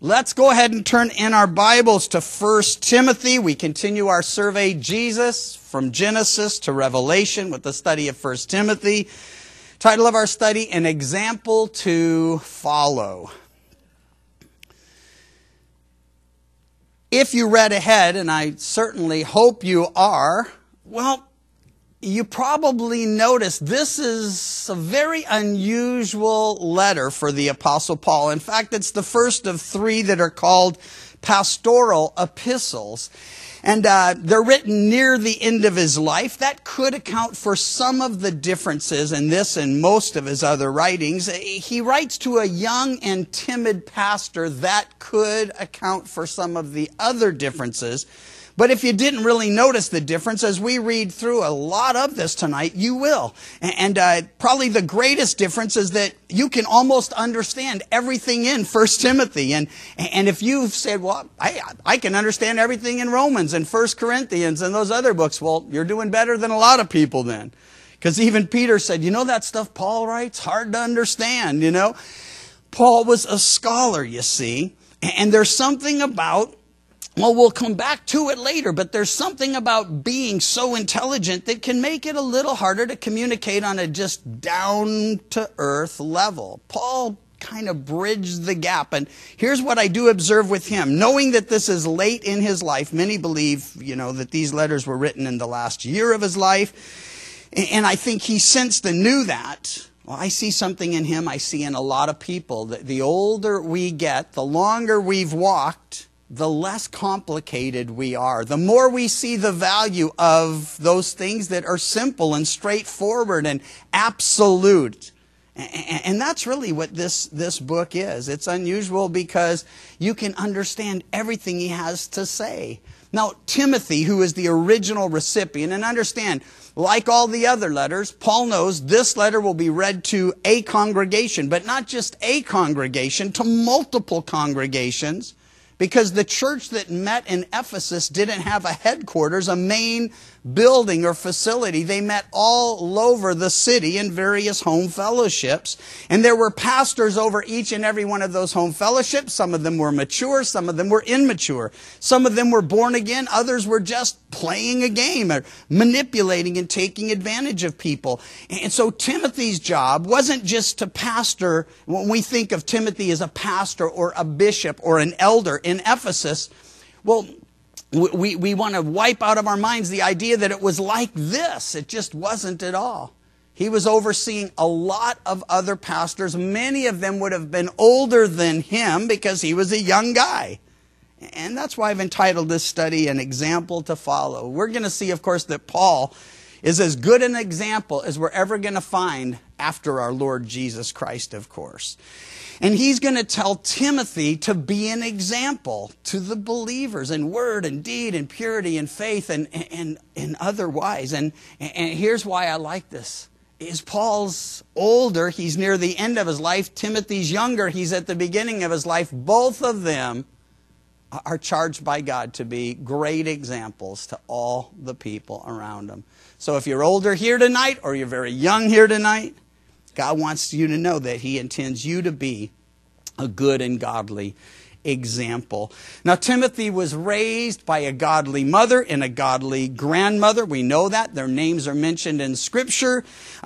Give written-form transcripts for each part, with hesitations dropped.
Let's go ahead and turn in our Bibles to 1 Timothy. We continue our survey, Jesus, from Genesis to Revelation with the study of 1 Timothy. Title of our study, An Example to Follow. If you read ahead, and I certainly hope you are, well, you probably noticed this is a very unusual letter for the Apostle Paul. In fact, it's the first of three that are called pastoral epistles. And they're written near the end of his life. That could account for some of the differences in this and most of his other writings. He writes to a young and timid pastor. That could account for some of the other differences. But if you didn't really notice the difference, as we read through a lot of this tonight, you will. And probably the greatest difference is that you can almost understand everything in 1 Timothy. And if you've said, well, I can understand everything in Romans and 1 Corinthians and those other books, well, you're doing better than a lot of people then. Because even Peter said, you know that stuff Paul writes? Hard to understand, you know. Paul was a scholar, you see. And there's something about, well, we'll come back to it later, but there's something about being so intelligent that can make it a little harder to communicate on a just down-to-earth level. Paul kind of bridged the gap, and here's what I do observe with him. Knowing that this is late in his life, many believe, that these letters were written in the last year of his life, and I think he sensed and knew that. Well, I see something in him I see in a lot of people. That the older we get, the longer we've walked, the less complicated we are. The more we see the value of those things that are simple and straightforward and absolute. And that's really what this book is. It's unusual because you can understand everything he has to say. Now, Timothy, who is the original recipient, and understand, like all the other letters, Paul knows this letter will be read to a congregation, but not just a congregation, to multiple congregations. Because the church that met in Ephesus didn't have a headquarters, a main building or facility. They met all over the city in various home fellowships. And there were pastors over each and every one of those home fellowships. Some of them were mature, some of them were immature. Some of them were born again, others were just playing a game or manipulating and taking advantage of people. And so Timothy's job wasn't just to pastor. When we think of Timothy as a pastor or a bishop or an elder in Ephesus, well, we want to wipe out of our minds the idea that it was like this. It just wasn't at all. He was overseeing a lot of other pastors. Many of them would have been older than him because he was a young guy. And that's why I've entitled this study, An Example to Follow. We're going to see, of course, that Paul is as good an example as we're ever going to find after our Lord Jesus Christ, of course. And he's going to tell Timothy to be an example to the believers in word and deed and purity and faith and otherwise. And here's why I like this. Is Paul's older, he's near the end of his life. Timothy's younger, he's at the beginning of his life. Both of them are charged by God to be great examples to all the people around them. So if you're older here tonight or you're very young here tonight, God wants you to know that he intends you to be a good and godly example. Now, Timothy was raised by a godly mother and a godly grandmother. We know that. Their names are mentioned in Scripture.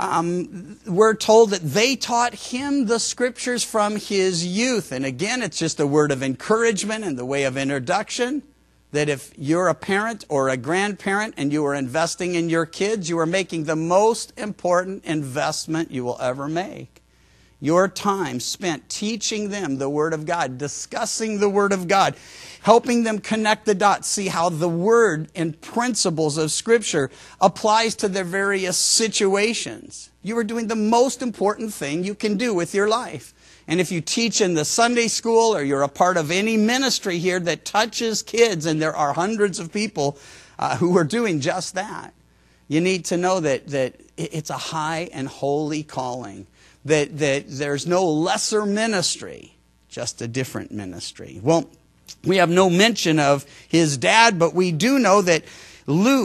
We're told that they taught him the Scriptures from his youth. And again, it's just a word of encouragement in the way of introduction. That if you're a parent or a grandparent and you are investing in your kids, you are making the most important investment you will ever make. Your time spent teaching them the Word of God, discussing the Word of God, helping them connect the dots, see how the Word and principles of Scripture applies to their various situations. You are doing the most important thing you can do with your life. And if you teach in the Sunday school or you're a part of any ministry here that touches kids, and there are hundreds of people who are doing just that, you need to know that it's a high and holy calling, that there's no lesser ministry, just a different ministry. Well, we have no mention of his dad, but we do know that Luke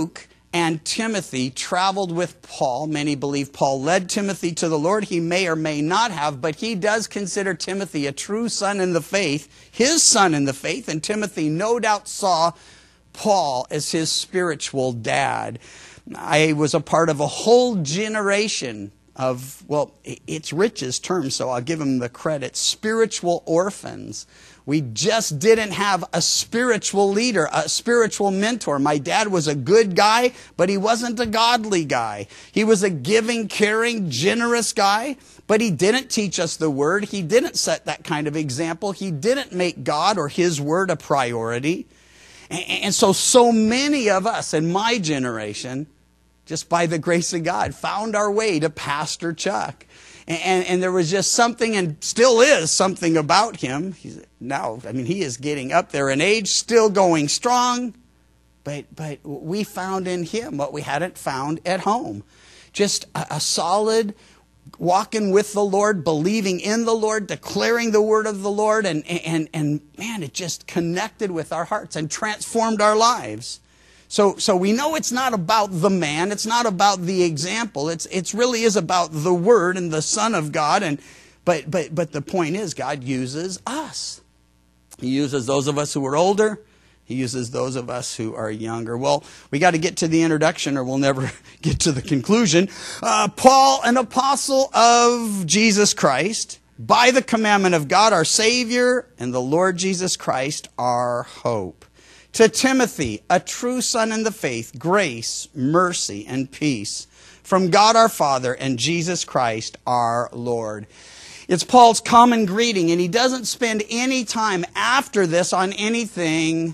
and Timothy traveled with Paul. Many believe Paul led Timothy to the Lord. He may or may not have, but he does consider Timothy a true son in the faith, his son in the faith, and Timothy no doubt saw Paul as his spiritual dad. I was a part of a whole generation of, well, it's Rich's term, so I'll give him the credit, spiritual orphans. We just didn't have a spiritual leader, a spiritual mentor. My dad was a good guy, but he wasn't a godly guy. He was a giving, caring, generous guy, but he didn't teach us the word. He didn't set that kind of example. He didn't make God or his word a priority. And so many of us in my generation, just by the grace of God, found our way to Pastor Chuck. And there was just something, and still is something about him. He is getting up there in age, still going strong. But we found in him what we hadn't found at home. Just a solid walking with the Lord, believing in the Lord, declaring the word of the Lord. And man, it just connected with our hearts and transformed our lives. So we know it's not about the man. It's not about the example. It really is about the Word and the Son of God. But the point is, God uses us. He uses those of us who are older. He uses those of us who are younger. Well, we got to get to the introduction or we'll never get to the conclusion. Paul, an apostle of Jesus Christ, by the commandment of God, our Savior, and the Lord Jesus Christ, our hope. To Timothy, a true son in the faith, grace, mercy, and peace from God our Father and Jesus Christ our Lord. It's Paul's common greeting, and he doesn't spend any time after this on anything,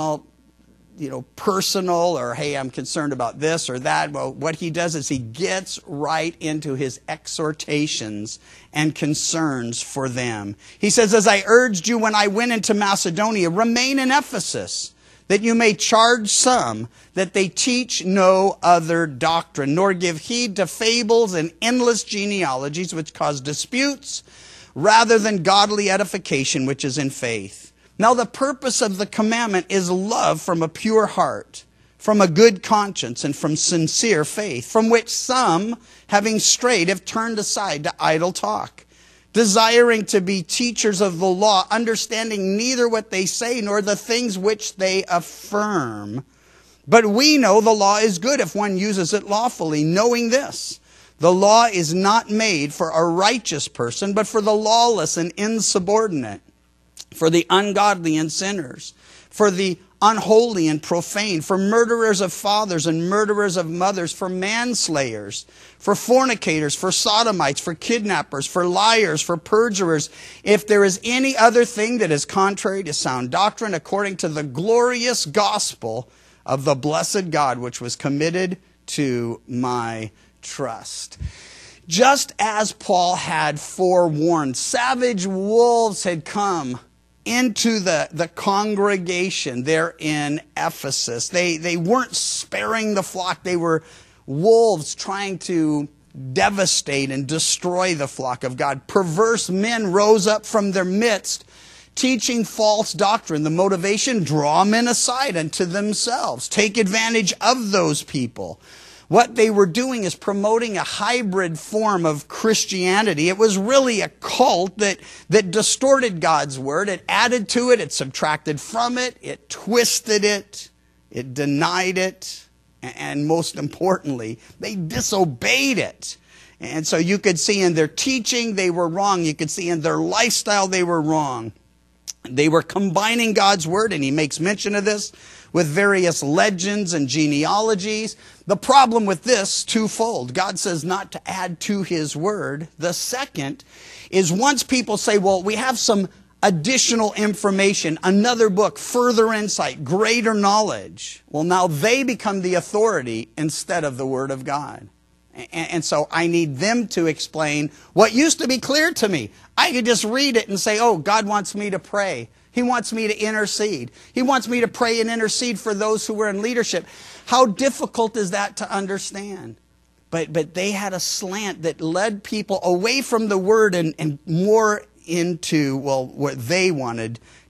personal or, hey, I'm concerned about this or that. Well, what he does is he gets right into his exhortations and concerns for them. He says, as I urged you when I went into Macedonia, remain in Ephesus, that you may charge some that they teach no other doctrine, nor give heed to fables and endless genealogies which cause disputes, rather than godly edification which is in faith. Now the purpose of the commandment is love from a pure heart, from a good conscience, and from sincere faith, from which some, having strayed, have turned aside to idle talk, desiring to be teachers of the law, understanding neither what they say nor the things which they affirm. But we know the law is good if one uses it lawfully, knowing this: the law is not made for a righteous person, but for the lawless and insubordinate, for the ungodly and sinners, for the unholy and profane, for murderers of fathers and murderers of mothers, for manslayers, for fornicators, for sodomites, for kidnappers, for liars, for perjurers, if there is any other thing that is contrary to sound doctrine, according to the glorious gospel of the blessed God, which was committed to my trust. Just as Paul had forewarned, savage wolves had come into the congregation there in Ephesus. They weren't sparing the flock. They were wolves trying to devastate and destroy the flock of God. Perverse men rose up from their midst, teaching false doctrine. The motivation: draw men aside unto themselves. Take advantage of those people. What they were doing is promoting a hybrid form of Christianity. It was really a cult that distorted God's word. It added to it, it subtracted from it, it twisted it, it denied it, and most importantly, they disobeyed it. And so you could see in their teaching they were wrong. You could see in their lifestyle they were wrong. They were combining God's word, and he makes mention of this, with various legends and genealogies. The problem with this, twofold. God says not to add to his word. The second is, once people say, well, we have some additional information, another book, further insight, greater knowledge. Well, now they become the authority instead of the word of God. And so I need them to explain what used to be clear to me. I could just read it and say, oh, God wants me to pray. He wants me to intercede. He wants me to pray and intercede for those who were in leadership. How difficult is that to understand? But they had a slant that led people away from the word and more into, well, what they wanted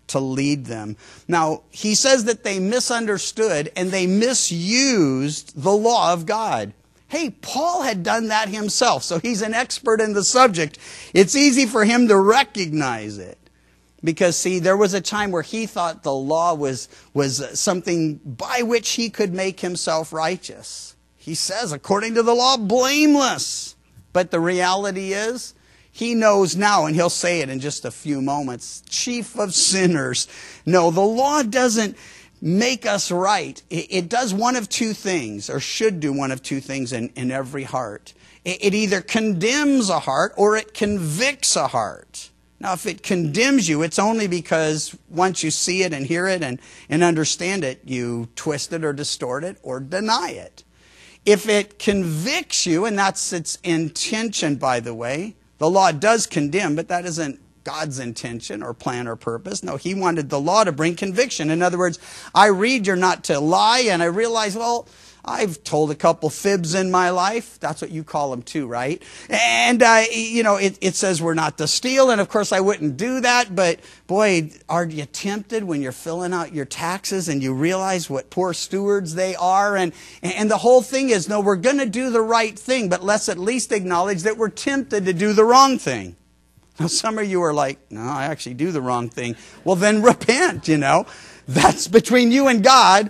to lead them. Now, he says that they misunderstood and they misused the law of God. Hey, Paul had done that himself, so he's an expert in the subject. It's easy for him to recognize it. Because, see, there was a time where he thought the law was something by which he could make himself righteous. He says, according to the law, blameless. But the reality is, he knows now, and he'll say it in just a few moments, chief of sinners. No, the law doesn't make us right. It does one of two things, or should do one of two things in every heart. It either condemns a heart or it convicts a heart. Now, if it condemns you, it's only because once you see it and hear it and understand it, you twist it or distort it or deny it. If it convicts you, and that's its intention, by the way, the law does condemn, but that isn't God's intention or plan or purpose. No, he wanted the law to bring conviction. In other words, I read you're not to lie, and I realize, well, I've told a couple fibs in my life. That's what you call them too, right? And, it says we're not to steal. And of course I wouldn't do that. But boy, are you tempted when you're filling out your taxes and you realize what poor stewards they are? And the whole thing is, no, we're going to do the right thing, but let's at least acknowledge that we're tempted to do the wrong thing. Now, some of you are like, no, I actually do the wrong thing. Well, then repent, That's between you and God.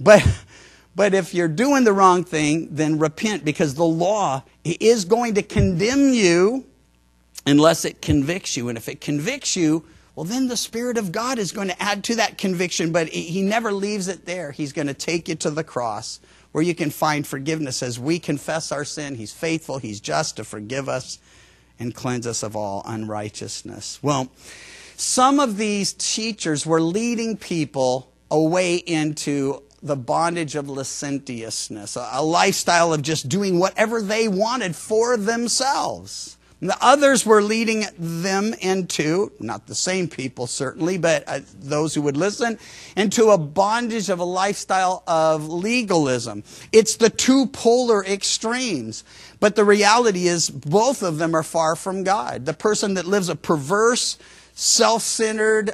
But if you're doing the wrong thing, then repent, because the law is going to condemn you unless it convicts you. And if it convicts you, well, then the Spirit of God is going to add to that conviction. But he never leaves it there. He's going to take you to the cross where you can find forgiveness. As we confess our sin, he's faithful, he's just to forgive us and cleanse us of all unrighteousness. Well, some of these teachers were leading people away into the bondage of licentiousness, a lifestyle of just doing whatever they wanted for themselves. And the others were leading them into, not the same people certainly, but those who would listen, into a bondage of a lifestyle of legalism. It's the two polar extremes. But the reality is both of them are far from God. The person that lives a perverse, self-centered,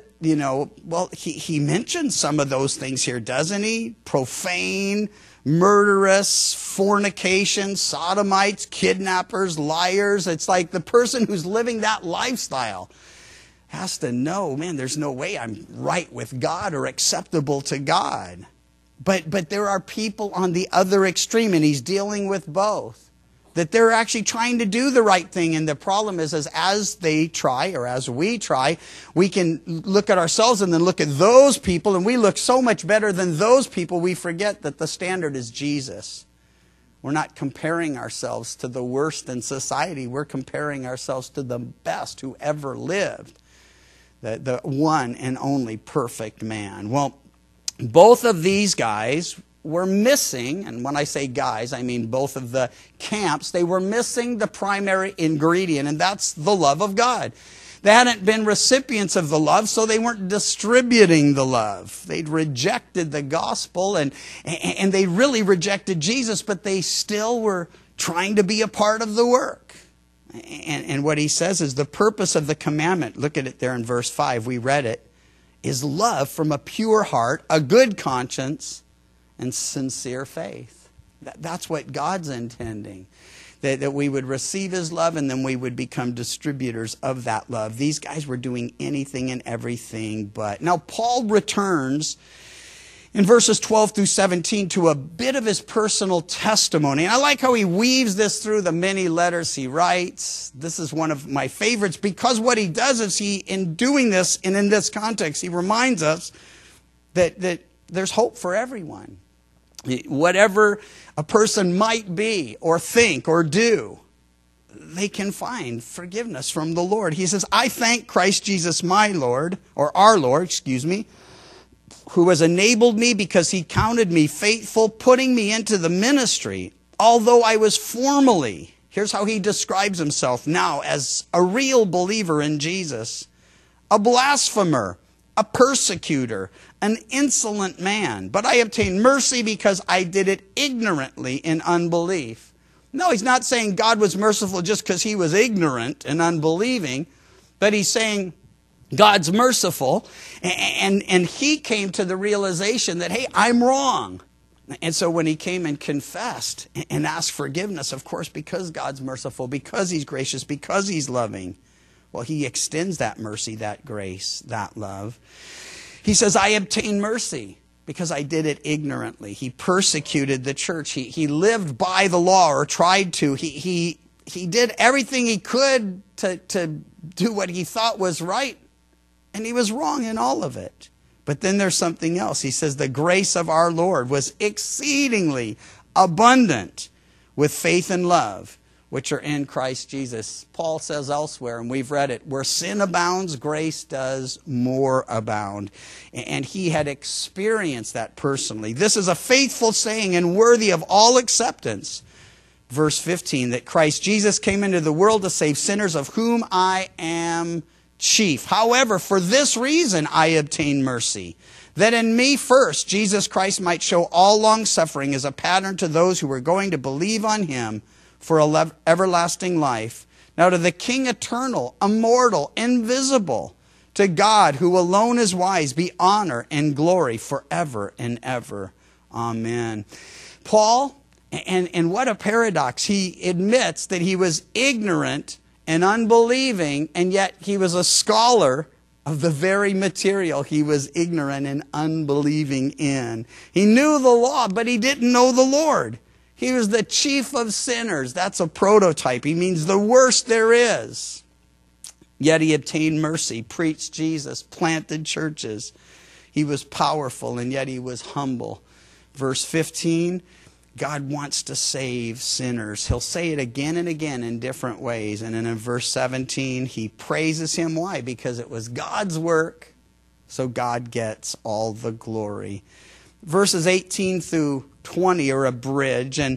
he mentions some of those things here, doesn't he? Profane, murderous, fornication, sodomites, kidnappers, liars. It's like the person who's living that lifestyle has to know, man, there's no way I'm right with God or acceptable to God. But there are people on the other extreme, and he's dealing with both. That they're actually trying to do the right thing. And the problem is as they try, or as we try, we can look at ourselves and then look at those people, and we look so much better than those people, we forget that the standard is Jesus. We're not comparing ourselves to the worst in society. We're comparing ourselves to the best who ever lived. The one and only perfect man. Well, both of these guys were missing, and when I say guys, I mean both of the camps, they were missing the primary ingredient, and that's the love of God. They hadn't been recipients of the love, so they weren't distributing the love. They'd rejected the gospel, and they really rejected Jesus, but they still were trying to be a part of the work. And what he says is the purpose of the commandment, look at it there in verse 5, we read it, is love from a pure heart, a good conscience, and sincere faith. That's what God's intending. That we would receive his love, and then we would become distributors of that love. These guys were doing anything and everything but. Now, Paul returns in verses 12 through 17 to a bit of his personal testimony. And I like how he weaves this through the many letters he writes. This is one of my favorites, because what he does is in doing this, and in this context, he reminds us that there's hope for everyone. Whatever a person might be or think or do, they can find forgiveness from the Lord. He says, I thank Christ Jesus my Lord, or our Lord, who has enabled me because he counted me faithful, putting me into the ministry, although I was formerly, here's how he describes himself now as a real believer in Jesus, a blasphemer, a persecutor, an insolent man. But I obtained mercy because I did it ignorantly in unbelief. No, he's not saying God was merciful just because he was ignorant and unbelieving. But he's saying God's merciful, and he came to the realization that, hey, I'm wrong. And so when he came and confessed and asked forgiveness, of course, because God's merciful, because he's gracious, because he's loving, well, he extends that mercy, that grace, that love. He says, I obtained mercy because I did it ignorantly. He persecuted the church. He lived by the law, or tried to. He did everything he could to do what he thought was right, and he was wrong in all of it. But then there's something else. He says the grace of our Lord was exceedingly abundant with faith and love, which are in Christ Jesus. Paul says elsewhere, and we've read it, where sin abounds, grace does more abound. And he had experienced that personally. This is a faithful saying and worthy of all acceptance. Verse 15, that Christ Jesus came into the world to save sinners, of whom I am chief. However, for this reason I obtained mercy, that in me first Jesus Christ might show all long-suffering as a pattern to those who were going to believe on him for everlasting life. Now to the King eternal, immortal, invisible, to God who alone is wise, be honor and glory forever and ever. Amen. Paul, and what a paradox, he admits that he was ignorant and unbelieving, and yet he was a scholar of the very material he was ignorant and unbelieving in. He knew the law, but he didn't know the Lord. He was the chief of sinners. That's a prototype. He means the worst there is. Yet he obtained mercy, preached Jesus, planted churches. He was powerful, and yet he was humble. Verse 15, God wants to save sinners. He'll say it again and again in different ways. And then in verse 17, he praises him. Why? Because it was God's work, so God gets all the glory. Verses 18 through 20 are a bridge, and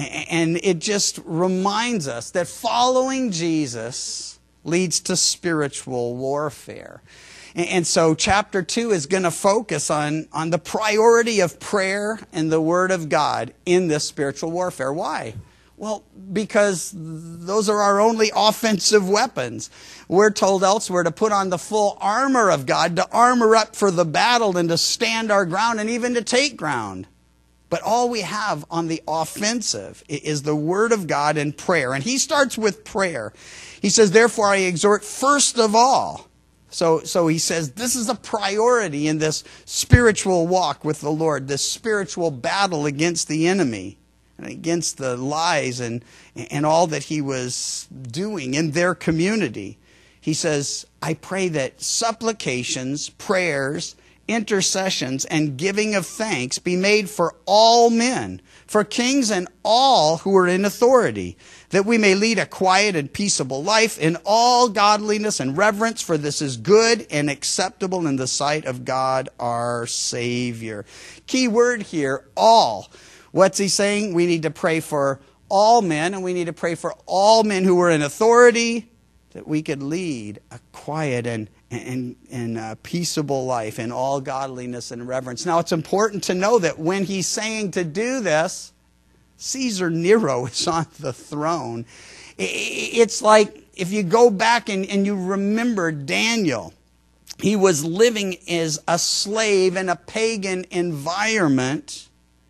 it just reminds us that following Jesus leads to spiritual warfare. And so chapter 2 is going to focus on the priority of prayer and the Word of God in this spiritual warfare. Why? Well, because those are our only offensive weapons. We're told elsewhere to put on the full armor of God, to armor up for the battle and to stand our ground and even to take ground. But all we have on the offensive is the Word of God and prayer. And he starts with prayer. He says, therefore I exhort first of all. So he says this is a priority in this spiritual walk with the Lord, this spiritual battle against the enemy and against the lies and all that he was doing in their community. He says, I pray that supplications, prayers, intercessions, and giving of thanks be made for all men, for kings and all who are in authority, that we may lead a quiet and peaceable life in all godliness and reverence, for this is good and acceptable in the sight of God our Savior. Key word here, all. What's he saying? We need to pray for all men, and we need to pray for all men who are in authority, that we could lead a quiet and peaceable life in all godliness and reverence. Now, it's important to know that when he's saying to do this, Caesar Nero is on the throne. It's like if you go back and you remember Daniel, he was living as a slave in a pagan environment,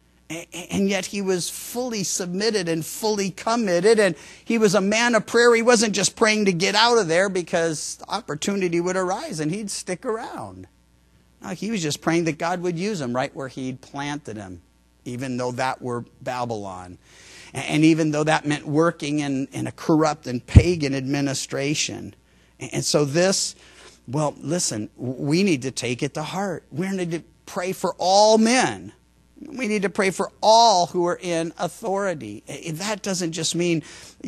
and yet he was fully submitted and fully committed, and he was a man of prayer. He wasn't just praying to get out of there because opportunity would arise and he'd stick around. No, he was just praying that God would use him right where he'd planted him, even though that were Babylon. And even though that meant working in a corrupt and pagan administration. And so this, well, listen, we need to take it to heart. We need to pray for all men. We need to pray for all who are in authority. That doesn't just mean,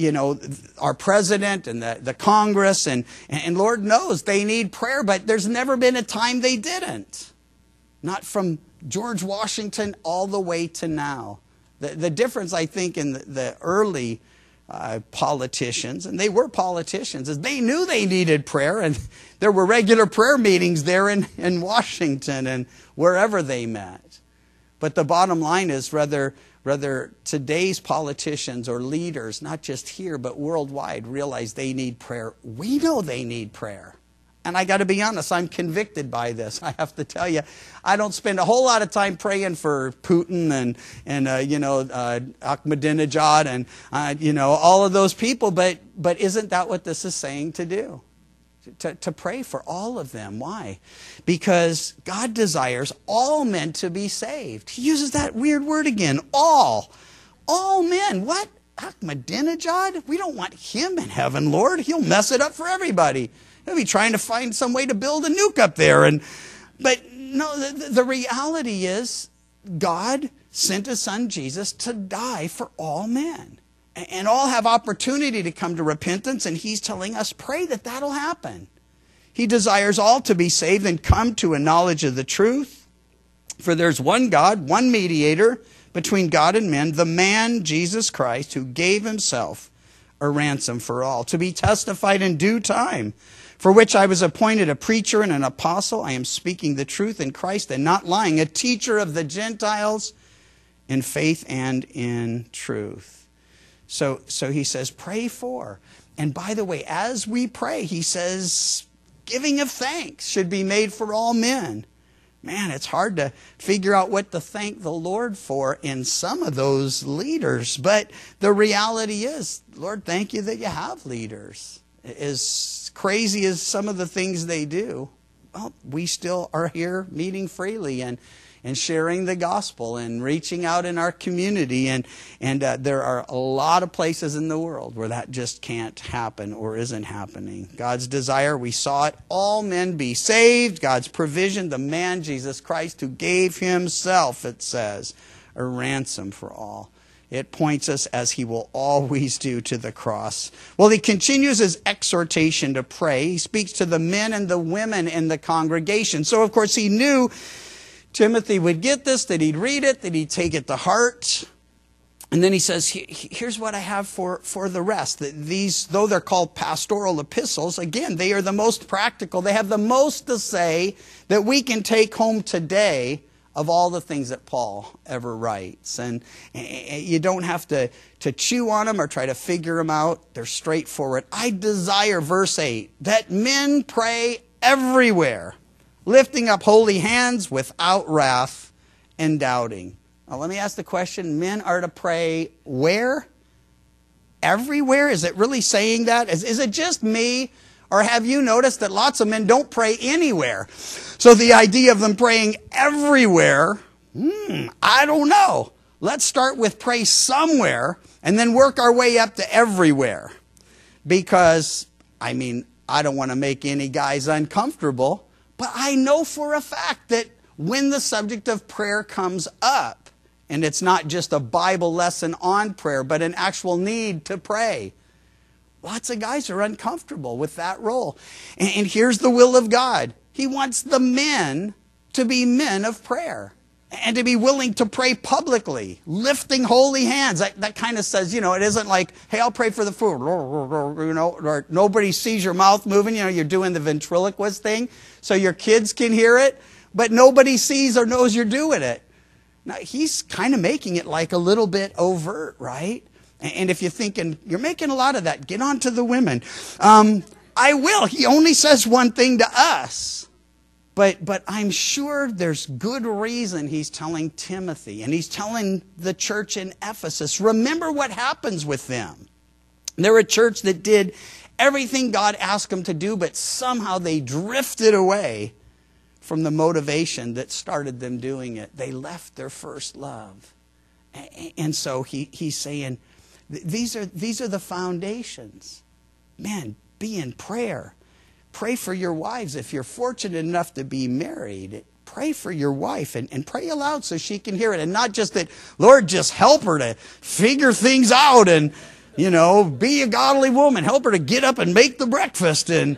our president and the Congress, and Lord knows they need prayer, but there's never been a time they didn't. Not from George Washington all the way to now. The difference, I think, in the early politicians, and they were politicians, is they knew they needed prayer, and there were regular prayer meetings there in Washington and wherever they met. But the bottom line is, whether today's politicians or leaders, not just here but worldwide, realize they need prayer. We know they need prayer. And I got to be honest, I'm convicted by this. I have to tell you, I don't spend a whole lot of time praying for Putin and Ahmadinejad and all of those people. But isn't that what this is saying to do? To pray for all of them. Why? Because God desires all men to be saved. He uses that weird word again. All men. What? Ahmadinejad? We don't want him in heaven, Lord. He'll mess it up for everybody. He'll be trying to find some way to build a nuke up there. But no, the reality is God sent his son Jesus to die for all men. And all have opportunity to come to repentance, and he's telling us, pray that that'll happen. He desires all to be saved and come to a knowledge of the truth. For there's one God, one mediator between God and men, the man Jesus Christ, who gave himself a ransom for all, to be testified in due time, for which I was appointed a preacher and an apostle. I am speaking the truth in Christ and not lying, a teacher of the Gentiles in faith and in truth. So he says, pray for. And by the way, as we pray, he says, giving of thanks should be made for all men. Man, it's hard to figure out what to thank the Lord for in some of those leaders. But the reality is, Lord, thank you that you have leaders. As crazy as some of the things they do, well, we still are here meeting freely and sharing the gospel and reaching out in our community. And there are a lot of places in the world where that just can't happen or isn't happening. God's desire, we saw it, all men be saved. God's provision, the man Jesus Christ who gave himself, it says, a ransom for all. It points us, as he will always do, to the cross. Well, he continues his exhortation to pray. He speaks to the men and the women in the congregation. So, of course, he knew Timothy would get this, that he'd read it, that he'd take it to heart. And then he says, here's what I have for the rest. That these, though they're called pastoral epistles, again, they are the most practical. They have the most to say that we can take home today of all the things that Paul ever writes. And you don't have to chew on them or try to figure them out. They're straightforward. I desire, verse 8, that men pray everywhere, lifting up holy hands without wrath and doubting. Now let me ask the question, men are to pray where? Everywhere? Is it really saying that? Is it just me? Or have you noticed that lots of men don't pray anywhere? So the idea of them praying everywhere, I don't know. Let's start with pray somewhere and then work our way up to everywhere. Because, I don't want to make any guys uncomfortable, but I know for a fact that when the subject of prayer comes up, and it's not just a Bible lesson on prayer, but an actual need to pray, lots of guys are uncomfortable with that role. And here's the will of God. He wants the men to be men of prayer and to be willing to pray publicly, lifting holy hands. That kind of says, it isn't like, hey, I'll pray for the food, or nobody sees your mouth moving. You're doing the ventriloquist thing so your kids can hear it, but nobody sees or knows you're doing it. Now, he's kind of making it like a little bit overt, right? And if you're thinking, you're making a lot of that, get on to the women. I will. He only says one thing to us. But I'm sure there's good reason he's telling Timothy, and he's telling the church in Ephesus. Remember what happens with them. They're a church that did everything God asked them to do, but somehow they drifted away from the motivation that started them doing it. They left their first love. And so he's saying, these are the foundations. Men, be in prayer. Pray for your wives. If you're fortunate enough to be married, pray for your wife and pray aloud so she can hear it. And not just that, Lord, just help her to figure things out and, be a godly woman. Help her to get up and make the breakfast. And,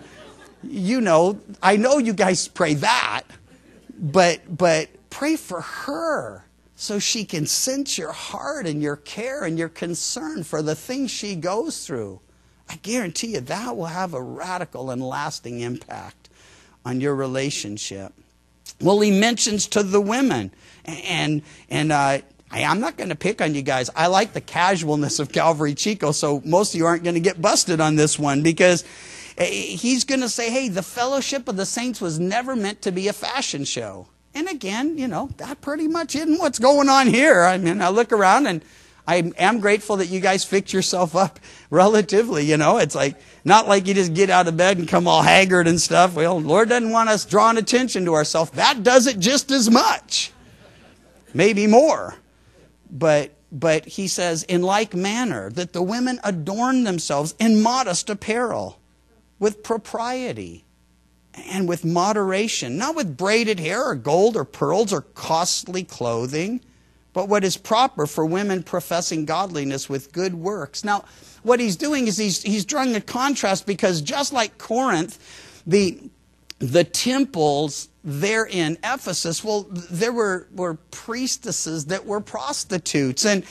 I know you guys pray that, but pray for her so she can sense your heart and your care and your concern for the things she goes through. I guarantee you that will have a radical and lasting impact on your relationship. Well, he mentions to the women, and I'm not going to pick on you guys. I like the casualness of Calvary Chico, so most of you aren't going to get busted on this one, because He's going to say, hey, the fellowship of the saints was never meant to be a fashion show. And again, that pretty much isn't what's going on here. I mean, I look around and I am grateful that you guys fix yourself up relatively, It's like, not like you just get out of bed and come all haggard and stuff. Well, the Lord doesn't want us drawing attention to ourselves. That does it just as much. Maybe more. But he says, in like manner, that the women adorn themselves in modest apparel, with propriety and with moderation, not with braided hair or gold or pearls or costly clothing, but what is proper for women professing godliness with good works. Now, what he's doing is he's drawing a contrast, because just like Corinth, the temples there in Ephesus, well, there were priestesses that were prostitutes, and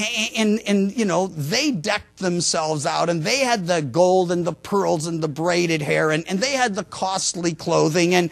they decked themselves out, and they had the gold and the pearls and the braided hair, and they had the costly clothing, and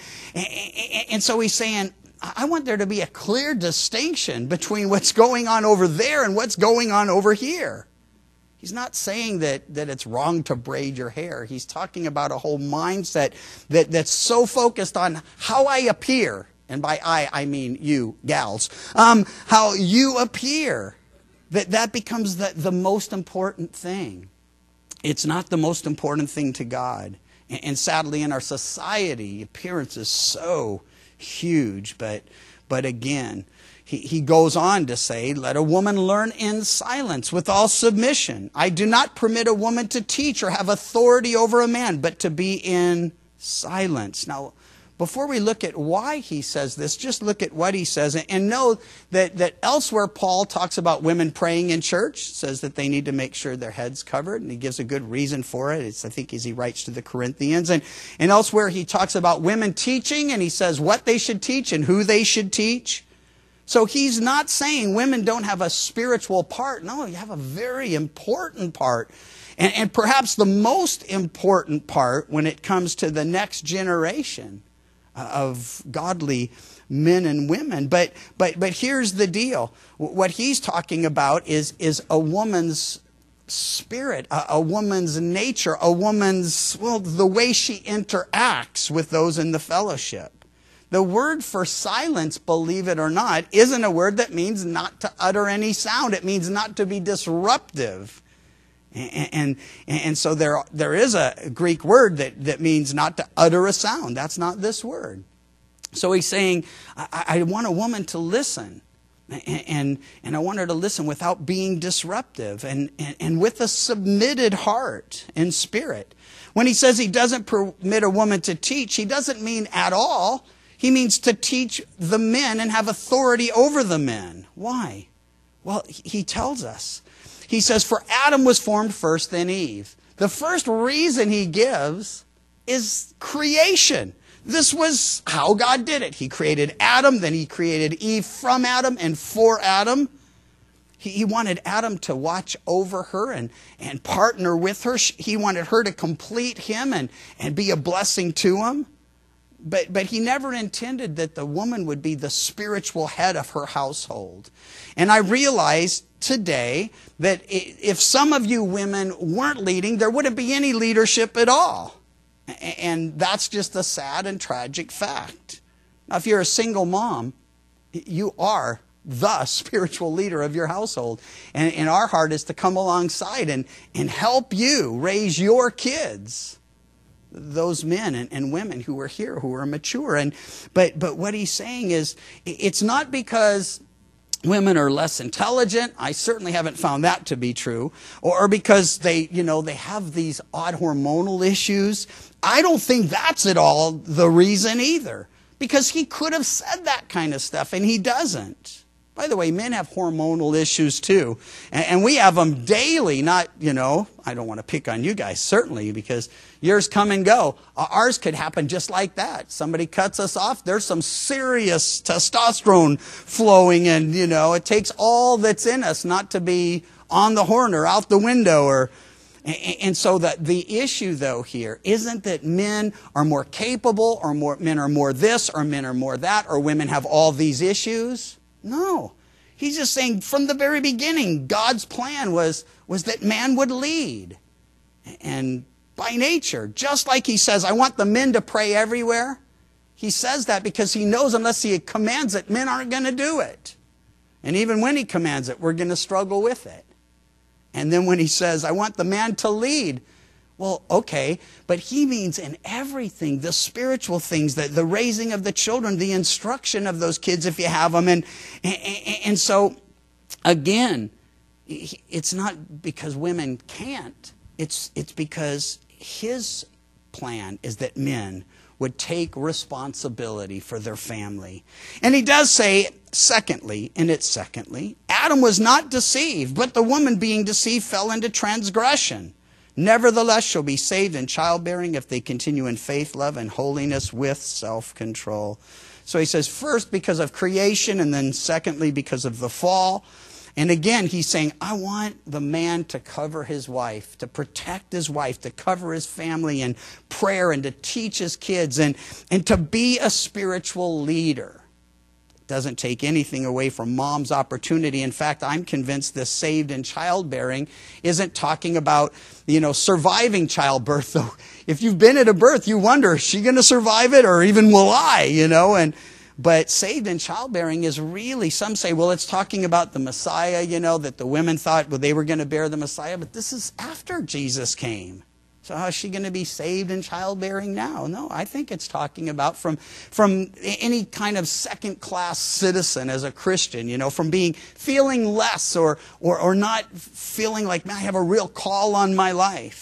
so he's saying, I want there to be a clear distinction between what's going on over there and what's going on over here. He's not saying that it's wrong to braid your hair. He's talking about a whole mindset that's so focused on how I appear. And by I mean you, gals. How you appear. That becomes the most important thing. It's not the most important thing to God. And sadly, in our society, appearance is so huge. But again, he goes on to say, let a woman learn in silence with all submission. I do not permit a woman to teach or have authority over a man, but to be in silence. Now, before we look at why he says this, just look at what he says, and know that elsewhere Paul talks about women praying in church, says that they need to make sure their head's covered, and he gives a good reason for it. I think as he writes to the Corinthians. And elsewhere he talks about women teaching, and he says what they should teach and who they should teach. So he's not saying women don't have a spiritual part. No, you have a very important part. And perhaps the most important part when it comes to the next generation of godly men and women. But here's the deal. What he's talking about is a woman's spirit, a woman's nature, a woman's, the way she interacts with those in the fellowship. The word for silence, believe it or not, isn't a word that means not to utter any sound. It means not to be disruptive. And so there is a Greek word that means not to utter a sound. That's not this word. So he's saying, I want a woman to listen. And I want her to listen without being disruptive and with a submitted heart and spirit. When he says he doesn't permit a woman to teach, he doesn't mean at all. He means to teach the men and have authority over the men. Why? Well, he tells us. He says, for Adam was formed first, then Eve. The first reason he gives is creation. This was how God did it. He created Adam, then he created Eve from Adam and for Adam. He wanted Adam to watch over her and partner with her. He wanted her to complete him and be a blessing to him. But he never intended that the woman would be the spiritual head of her household. And I realize today that if some of you women weren't leading, there wouldn't be any leadership at all. And that's just a sad and tragic fact. Now, if you're a single mom, you are the spiritual leader of your household. And our heart is to come alongside and help you raise your kids. Those men and women who are here, who are mature. But what he's saying is, it's not because women are less intelligent. I certainly haven't found that to be true. Or because they have these odd hormonal issues. I don't think that's at all the reason either. Because he could have said that kind of stuff, and he doesn't. By the way, men have hormonal issues too. And we have them daily, not, I don't want to pick on you guys, certainly, because yours come and go. Ours could happen just like that. Somebody cuts us off, there's some serious testosterone flowing, and, it takes all that's in us not to be on the horn or out the window. And so the issue, though, here isn't that men are more capable, or men are more this, or men are more that, or women have all these issues. No. He's just saying from the very beginning, God's plan was that man would lead. And by nature. Just like he says, I want the men to pray everywhere. He says that because he knows unless he commands it, men aren't going to do it. And even when he commands it, we're going to struggle with it. And then when he says, I want the man to lead, well, okay, but he means in everything, the spiritual things, the raising of the children, the instruction of those kids if you have them. And so, again, it's not because women can't. It's because his plan is that men would take responsibility for their family. And he does say, secondly, Adam was not deceived, but the woman being deceived fell into transgression. Nevertheless shall be saved in childbearing if they continue in faith, love, and holiness with self-control. So he says, first because of creation, and then secondly because of the fall. And again, he's saying, I want the man to cover his wife, to protect his wife, to cover his family in prayer, and to teach his kids, and to be a spiritual leader. It doesn't take anything away from mom's opportunity. In fact, I'm convinced this saved in childbearing isn't talking about, surviving childbirth. Though, if you've been at a birth, you wonder, is she going to survive it, or even will I, But saved in childbearing is really, some say, well, it's talking about the Messiah, that the women thought, they were going to bear the Messiah. But this is after Jesus came. So how is she going to be saved in childbearing now? No, I think it's talking about from any kind of second-class citizen as a Christian, from feeling less or not feeling like, man, I have a real call on my life.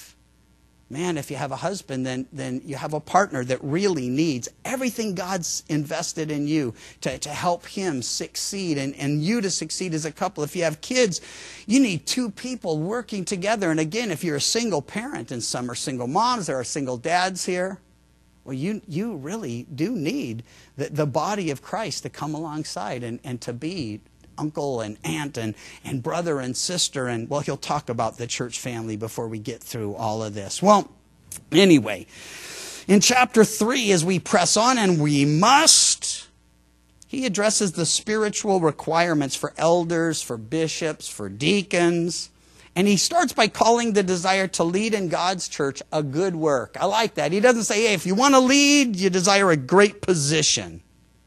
Man, if you have a husband, then you have a partner that really needs everything God's invested in you to help him succeed and you to succeed as a couple. If you have kids, you need two people working together. And again, if you're a single parent, and some are single moms, there are single dads here, well, you really do need the body of Christ to come alongside and to be uncle and aunt and brother and sister. And, well, he'll talk about the church family before we get through all of this. Well, anyway, in chapter 3, as we press on, and we must, he addresses the spiritual requirements for elders, for bishops, for deacons. And he starts by calling the desire to lead in God's church a good work. I like that. He doesn't say, hey, if you want to lead, you desire a great position.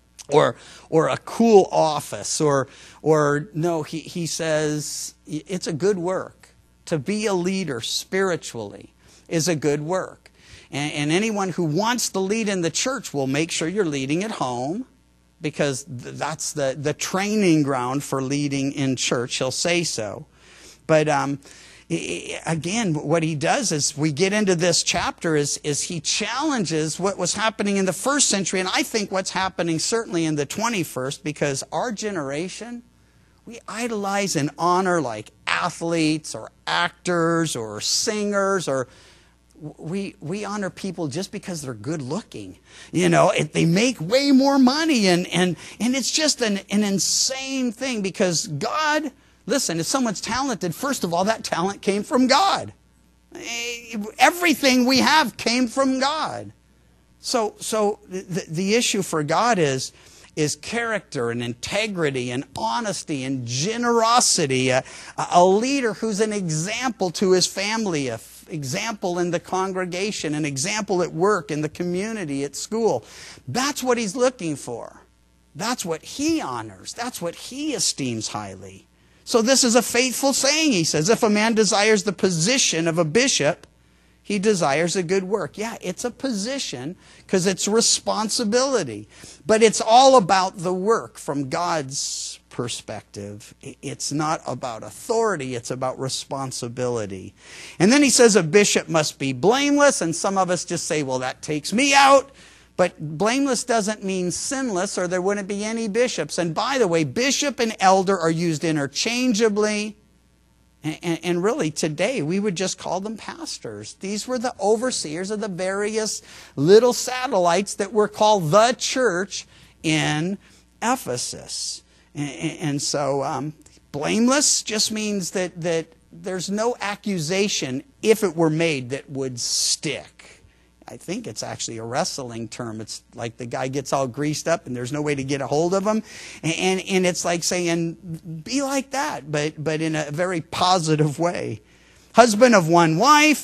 Or a cool office, or no, he says it's a good work. To be a leader spiritually is a good work. And anyone who wants to lead in the church will make sure you're leading at home, because that's the training ground for leading in church. He'll say so. But again, what he does is, we get into this chapter, is he challenges what was happening in the first century, and I think what's happening certainly in the 21st, because our generation, we idolize and honor like athletes or actors or singers, or we honor people just because they're good looking. They make way more money, and it's just an insane thing, because God, listen, if someone's talented, first of all, that talent came from God. Everything we have came from God. So the issue for God is character and integrity and honesty and generosity. A leader who's an example to his family, an example in the congregation, an example at work, in the community, at school. That's what he's looking for. That's what he honors. That's what he esteems highly. So this is a faithful saying, he says. If a man desires the position of a bishop, he desires a good work. Yeah, it's a position because it's responsibility. But it's all about the work from God's perspective. It's not about authority. It's about responsibility. And then he says a bishop must be blameless. And some of us just say, well, that takes me out. But blameless doesn't mean sinless, or there wouldn't be any bishops. And by the way, bishop and elder are used interchangeably. And really, today, we would just call them pastors. These were the overseers of the various little satellites that were called the church in Ephesus. And so, blameless just means that there's no accusation, if it were made, that would stick. I think it's actually a wrestling term. It's like the guy gets all greased up and there's no way to get a hold of him. And it's like saying, be like that, but in a very positive way. Husband of one wife,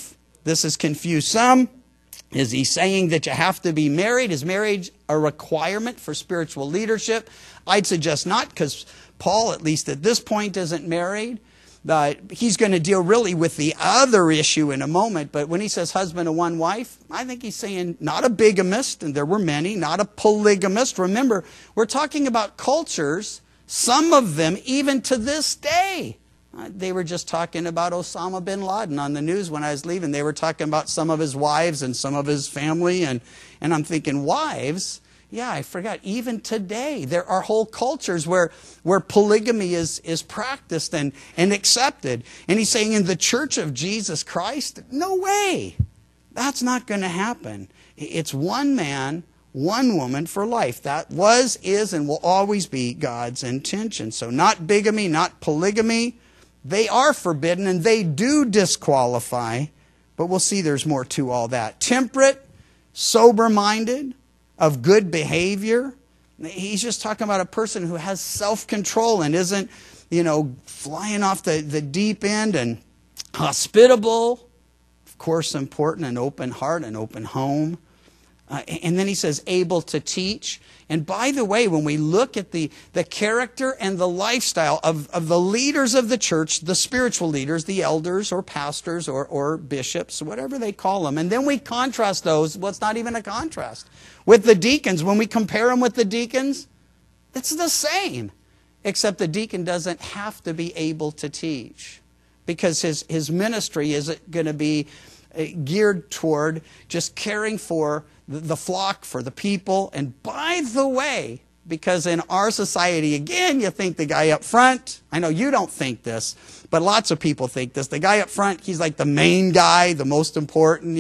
This has confused some. Is he saying that you have to be married? Is marriage a requirement for spiritual leadership? I'd suggest not, because Paul, at least at this point, isn't married. He's going to deal really with the other issue in a moment. But when he says husband of one wife, I think he's saying not a bigamist, and there were many, not a polygamist. Remember, we're talking about cultures, some of them even to this day. They were just talking about Osama bin Laden on the news when I was leaving. They were talking about some of his wives and some of his family. And I'm thinking, wives? Yeah, I forgot. Even today, there are whole cultures where polygamy is practiced and accepted. And he's saying in the Church of Jesus Christ, no way. That's not going to happen. It's one man, one woman for life. That was, is, and will always be God's intention. So not bigamy, not polygamy. They are forbidden and they do disqualify, but we'll see there's more to all that. Temperate, sober-minded, of good behavior. He's just talking about a person who has self-control and isn't, flying off the deep end, and hospitable, of course important, an open heart, an open home. And then he says able to teach. And by the way, when we look at the character and the lifestyle of the leaders of the church, the spiritual leaders, the elders or pastors or bishops, whatever they call them, and then we contrast those, well, it's not even a contrast, with the deacons. When we compare them with the deacons, it's the same, except the deacon doesn't have to be able to teach, because his ministry isn't going to be geared toward just caring for the flock, for the people. And by the way, because in our society, again, you think the guy up front, I know you don't think this, but lots of people think this. The guy up front, he's like the main guy, the most important,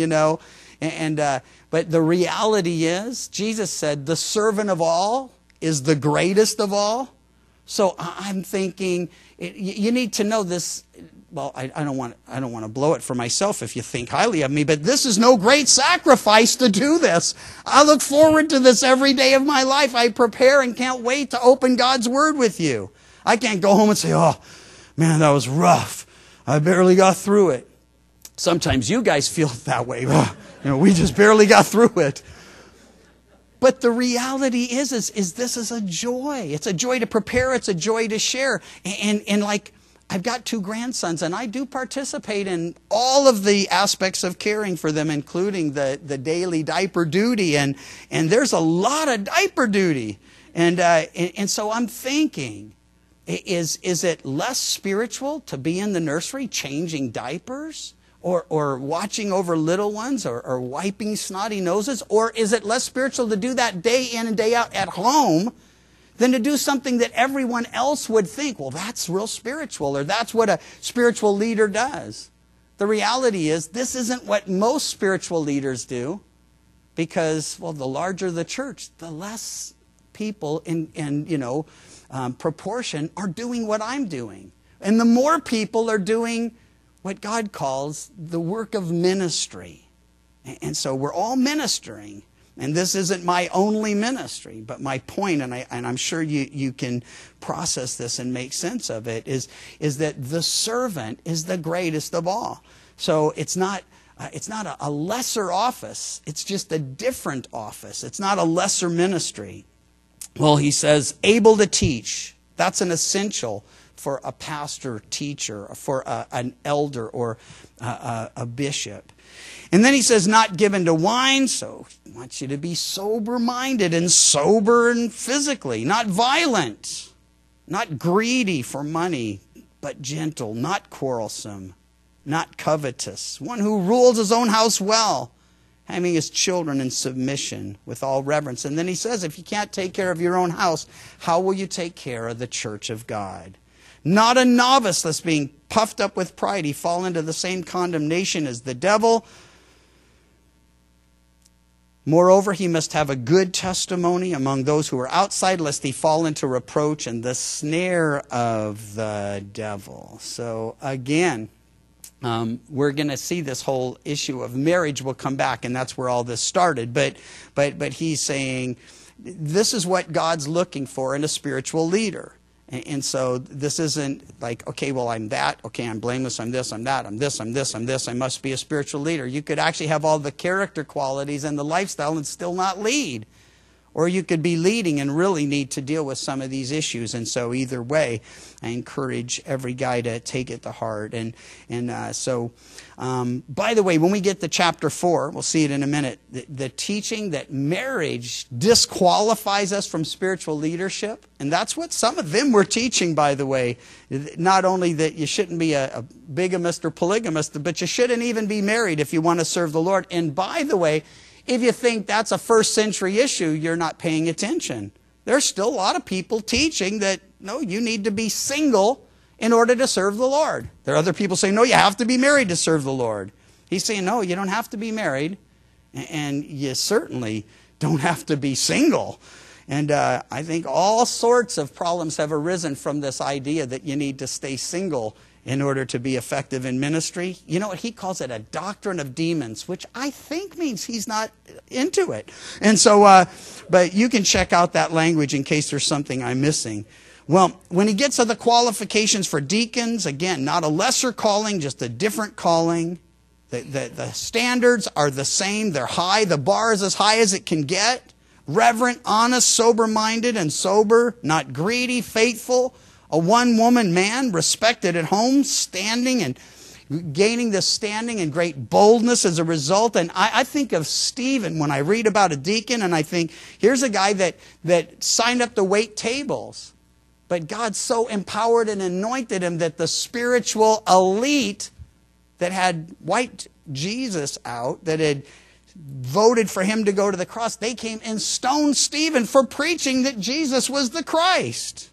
but the reality is, Jesus said, the servant of all is the greatest of all. So I'm thinking, you need to know this. Well, I don't want to blow it for myself if you think highly of me, but this is no great sacrifice to do this. I look forward to this every day of my life. I prepare and can't wait to open God's Word with you. I can't go home and say, oh, man, that was rough. I barely got through it. Sometimes you guys feel that way. We just barely got through it. But the reality is this is a joy. It's a joy to prepare. It's a joy to share. And like, I've got 2 grandsons, and I do participate in all of the aspects of caring for them, including the daily diaper duty. And there's a lot of diaper duty. And so I'm thinking, is it less spiritual to be in the nursery changing diapers? Or watching over little ones, or wiping snotty noses? Or is it less spiritual to do that day in and day out at home than to do something that everyone else would think, well, that's real spiritual, or that's what a spiritual leader does? The reality is, this isn't what most spiritual leaders do, because, well, the larger the church, the less people in proportion are doing what I'm doing. And the more people are doing what God calls the work of ministry. And so we're all ministering. And this isn't my only ministry, but my point, and I'm sure you can process this and make sense of it, is that the servant is the greatest of all. So it's not a lesser office. It's just a different office. It's not a lesser ministry. Well, he says, able to teach. That's an essential for a pastor, teacher, for an elder or a bishop. And then he says, not given to wine, so he wants you to be sober-minded and sober and physically, not violent, not greedy for money, but gentle, not quarrelsome, not covetous, one who rules his own house well, having his children in submission with all reverence. And then he says, if you can't take care of your own house, how will you take care of the church of God? Not a novice that's being puffed up with pride. He fall into the same condemnation as the devil. Moreover, he must have a good testimony among those who are outside, lest he fall into reproach and the snare of the devil. So again, we're going to see this whole issue of marriage will come back, and that's where all this started. But he's saying this is what God's looking for in a spiritual leader. And so this isn't like, okay, well, I'm that. Okay, I'm blameless. I'm this. I'm that. I'm this. I'm this. I'm this. I must be a spiritual leader. You could actually have all the character qualities and the lifestyle and still not lead. Or you could be leading and really need to deal with some of these issues. And so either way, I encourage every guy to take it to heart. And by the way, when we get to chapter 4, we'll see it in a minute, the teaching that marriage disqualifies us from spiritual leadership. And that's what some of them were teaching, by the way. Not only that you shouldn't be a bigamist or polygamist, but you shouldn't even be married if you want to serve the Lord. And by the way, if you think that's a first century issue, you're not paying attention. There's still a lot of people teaching that, no, you need to be single in order to serve the Lord. There are other people saying, no, you have to be married to serve the Lord. He's saying, no, you don't have to be married, and you certainly don't have to be single. And I think all sorts of problems have arisen from this idea that you need to stay single in order to be effective in ministry. You know what? He calls it a doctrine of demons, which I think means he's not into it. And so, but you can check out that language in case there's something I'm missing. Well, when he gets to the qualifications for deacons, again, not a lesser calling, just a different calling. The standards are the same. They're high. The bar is as high as it can get. Reverent, honest, sober-minded, and sober, not greedy, faithful, a one-woman man, respected at home, standing and gaining this standing and great boldness as a result. And I think of Stephen when I read about a deacon, and I think, here's a guy that signed up to wait tables. But God so empowered and anointed him that the spiritual elite that had wiped Jesus out, that had voted for him to go to the cross, they came and stoned Stephen for preaching that Jesus was the Christ.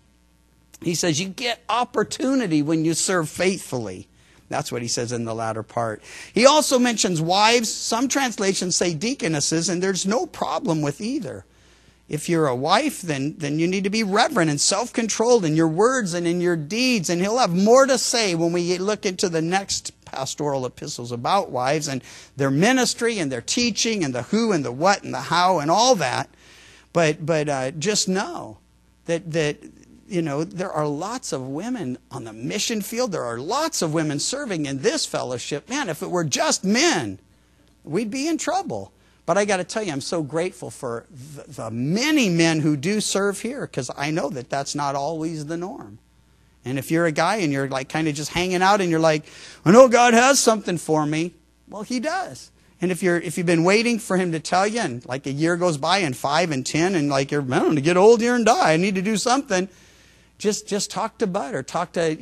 He says you get opportunity when you serve faithfully. That's what he says in the latter part. He also mentions wives. Some translations say deaconesses, and there's no problem with either. If you're a wife, then you need to be reverent and self-controlled in your words and in your deeds. And he'll have more to say when we look into the next pastoral epistles about wives and their ministry and their teaching and the who and the what and the how and all that. But just know that you know, there are lots of women on the mission field. There are lots of women serving in this fellowship. Man, if it were just men, we'd be in trouble. But I got to tell you, I'm so grateful for the many men who do serve here, because I know that that's not always the norm. And if you're a guy and you're like kind of just hanging out and you're like, I know God has something for me. Well, he does. And if you've been waiting for him to tell you, and like a year goes by and 5 and 10, and like you're going to get old here and die, I need to do something. Just talk to Bud, or talk to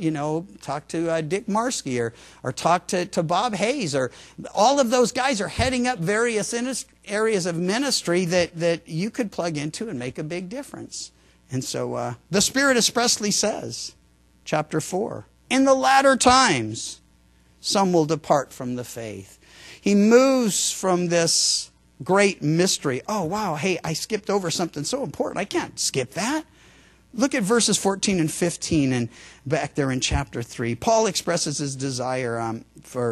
Dick Marsky, or talk to Bob Hayes, or all of those guys are heading up various areas of ministry that you could plug into and make a big difference. And so the Spirit expressly says, chapter 4, in the latter times, some will depart from the faith. He moves from this great mystery. Oh, wow, hey, I skipped over something so important. I can't skip that. Look at verses 14 and 15 and back there in chapter 3. Paul expresses his desire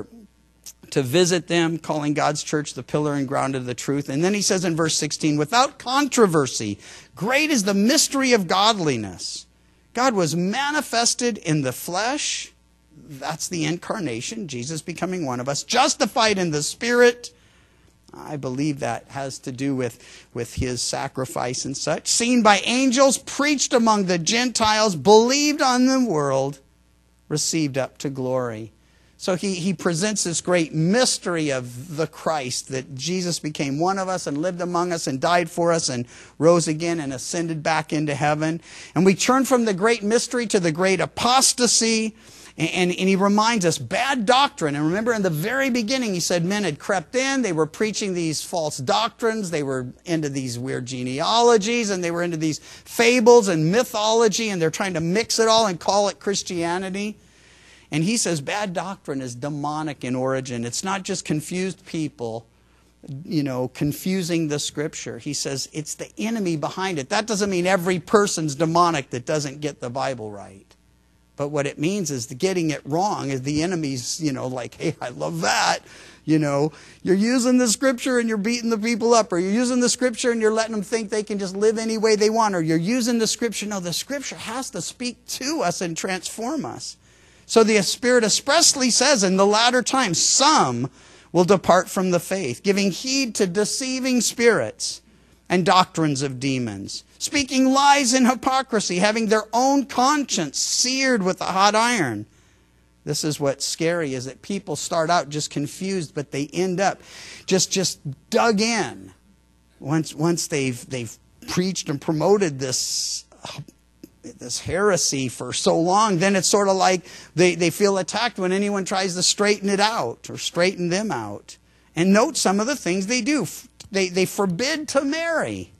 to visit them, calling God's church the pillar and ground of the truth. And then he says in verse 16, without controversy, great is the mystery of godliness. God was manifested in the flesh. That's the incarnation, Jesus becoming one of us. Justified in the Spirit. I believe that has to do with his sacrifice and such. Seen by angels, preached among the Gentiles, believed on the world, received up to glory. So he presents this great mystery of the Christ, that Jesus became one of us and lived among us and died for us and rose again and ascended back into heaven. And we turn from the great mystery to the great apostasy. And he reminds us, bad doctrine. And remember in the very beginning, he said men had crept in. They were preaching these false doctrines. They were into these weird genealogies. And they were into these fables and mythology. And they're trying to mix it all and call it Christianity. And he says bad doctrine is demonic in origin. It's not just confused people, confusing the Scripture. He says it's the enemy behind it. That doesn't mean every person's demonic that doesn't get the Bible right. But what it means is the getting it wrong is the enemy's, like, hey, I love that. You know, you're using the scripture and you're beating the people up, or you're using the scripture and you're letting them think they can just live any way they want, or you're using the scripture. No, the scripture has to speak to us and transform us. So the Spirit expressly says in the latter times, some will depart from the faith, giving heed to deceiving spirits and doctrines of demons, speaking lies and hypocrisy, having their own conscience seared with a hot iron. This is what's scary, is that people start out just confused, but they end up just dug in. Once they've preached and promoted this heresy for so long, then it's sort of like they feel attacked when anyone tries to straighten it out or straighten them out. And note some of the things they do. They forbid to marry,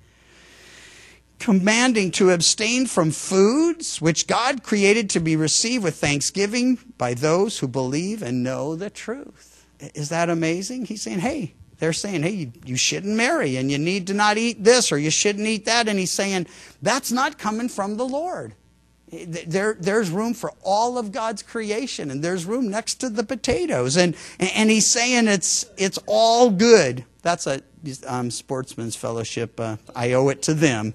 commanding to abstain from foods which God created to be received with thanksgiving by those who believe and know the truth. Is that amazing? He's saying, hey, they're saying, hey, you shouldn't marry and you need to not eat this or you shouldn't eat that. And he's saying, that's not coming from the Lord. There's room for all of God's creation, and there's room next to the potatoes. And he's saying it's all good. That's a Sportsman's Fellowship. I owe it to them.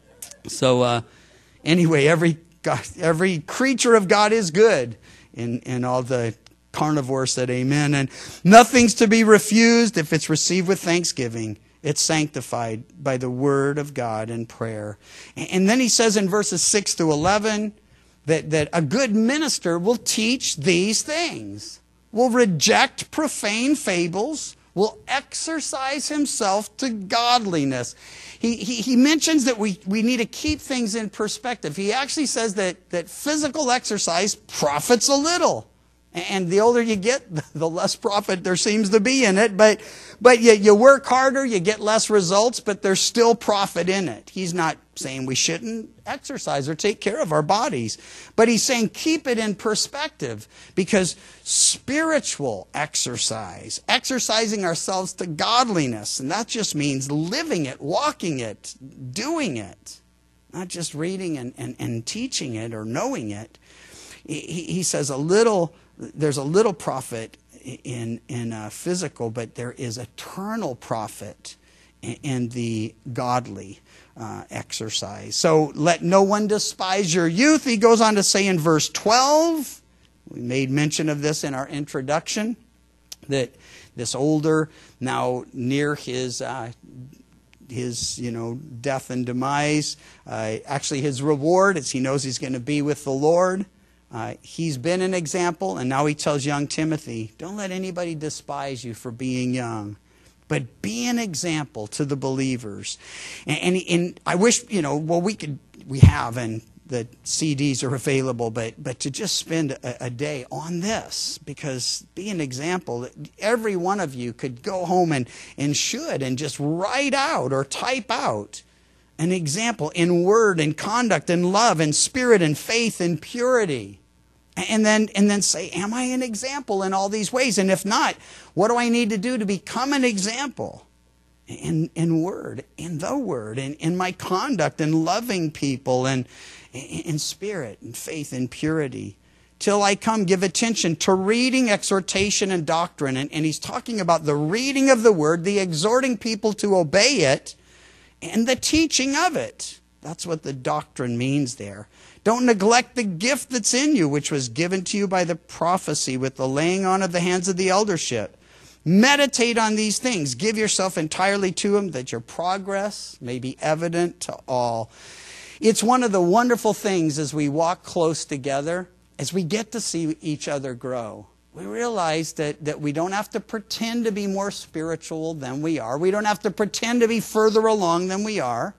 So anyway, every creature of God is good. And all the carnivores said amen. And nothing's to be refused if it's received with thanksgiving. It's sanctified by the word of God and prayer. And then he says in verses 6 to 11 that a good minister will teach these things, will reject profane fables, will exercise himself to godliness. He mentions that we need to keep things in perspective. He actually says that physical exercise profits a little. And the older you get, the less profit there seems to be in it. But you work harder, you get less results, but there's still profit in it. He's not saying we shouldn't exercise or take care of our bodies. But he's saying keep it in perspective, because spiritual exercise, exercising ourselves to godliness, and that just means living it, walking it, doing it, not just reading and teaching it or knowing it. He says there's a little profit in physical, but there is eternal profit in the godly exercise. So let no one despise your youth. He goes on to say in verse 12, we made mention of this in our introduction, that this older, now near his death and demise, actually his reward is he knows he's going to be with the Lord. He's been an example, and now he tells young Timothy, don't let anybody despise you for being young, but be an example to the believers. And I wish, we have, and the CDs are available, but to just spend a day on this, because be an example. Every one of you could go home and should, and just write out or type out an example in word and conduct and love and spirit and faith and purity. And then say, am I an example in all these ways? And if not, what do I need to do to become an example in word, in the word, in my conduct, in loving people, and in spirit and faith and purity? Till I come, give attention to reading, exhortation, and doctrine. And he's talking about the reading of the word, the exhorting people to obey it, and the teaching of it. That's what the doctrine means there. Don't neglect the gift that's in you, which was given to you by the prophecy with the laying on of the hands of the eldership. Meditate on these things. Give yourself entirely to them, that your progress may be evident to all. It's one of the wonderful things as we walk close together, as we get to see each other grow. We realize that we don't have to pretend to be more spiritual than we are. We don't have to pretend to be further along than we are.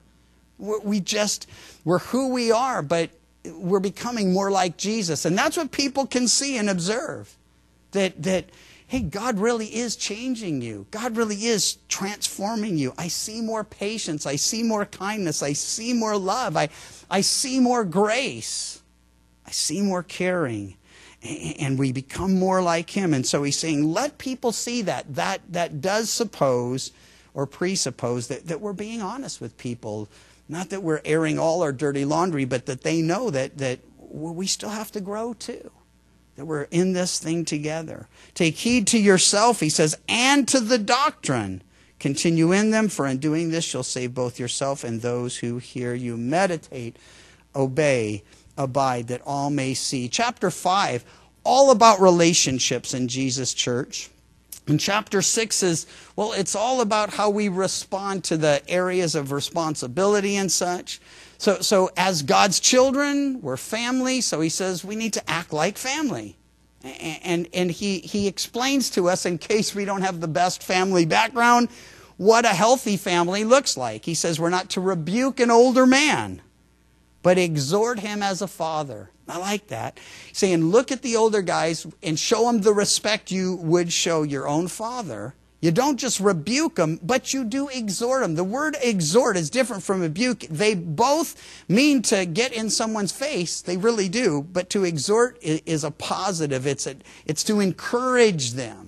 We're who we are, but we're becoming more like Jesus. And that's what people can see and observe. That hey, God really is changing you. God really is transforming you. I see more patience. I see more kindness. I see more love. I see more grace. I see more caring. And we become more like Him. And so He's saying, let people see that. That does suppose or presuppose that we're being honest with people. Not that we're airing all our dirty laundry, but that they know that we still have to grow too. that we're in this thing together. Take heed to yourself, he says, and to the doctrine. Continue in them, for in doing this you'll save both yourself and those who hear you. Meditate, obey, abide, that all may see. Chapter 5, all about relationships in Jesus' church. And chapter 6 is, well, it's all about how we respond to the areas of responsibility and such. So as God's children, we're family, so he says we need to act like family. And he explains to us, in case we don't have the best family background, what a healthy family looks like. He says we're not to rebuke an older man, but exhort him as a father. I like that. Saying, look at the older guys and show them the respect you would show your own father. You don't just rebuke them, but you do exhort them. The word exhort is different from rebuke. They both mean to get in someone's face. They really do. But to exhort is a positive. It's to encourage them.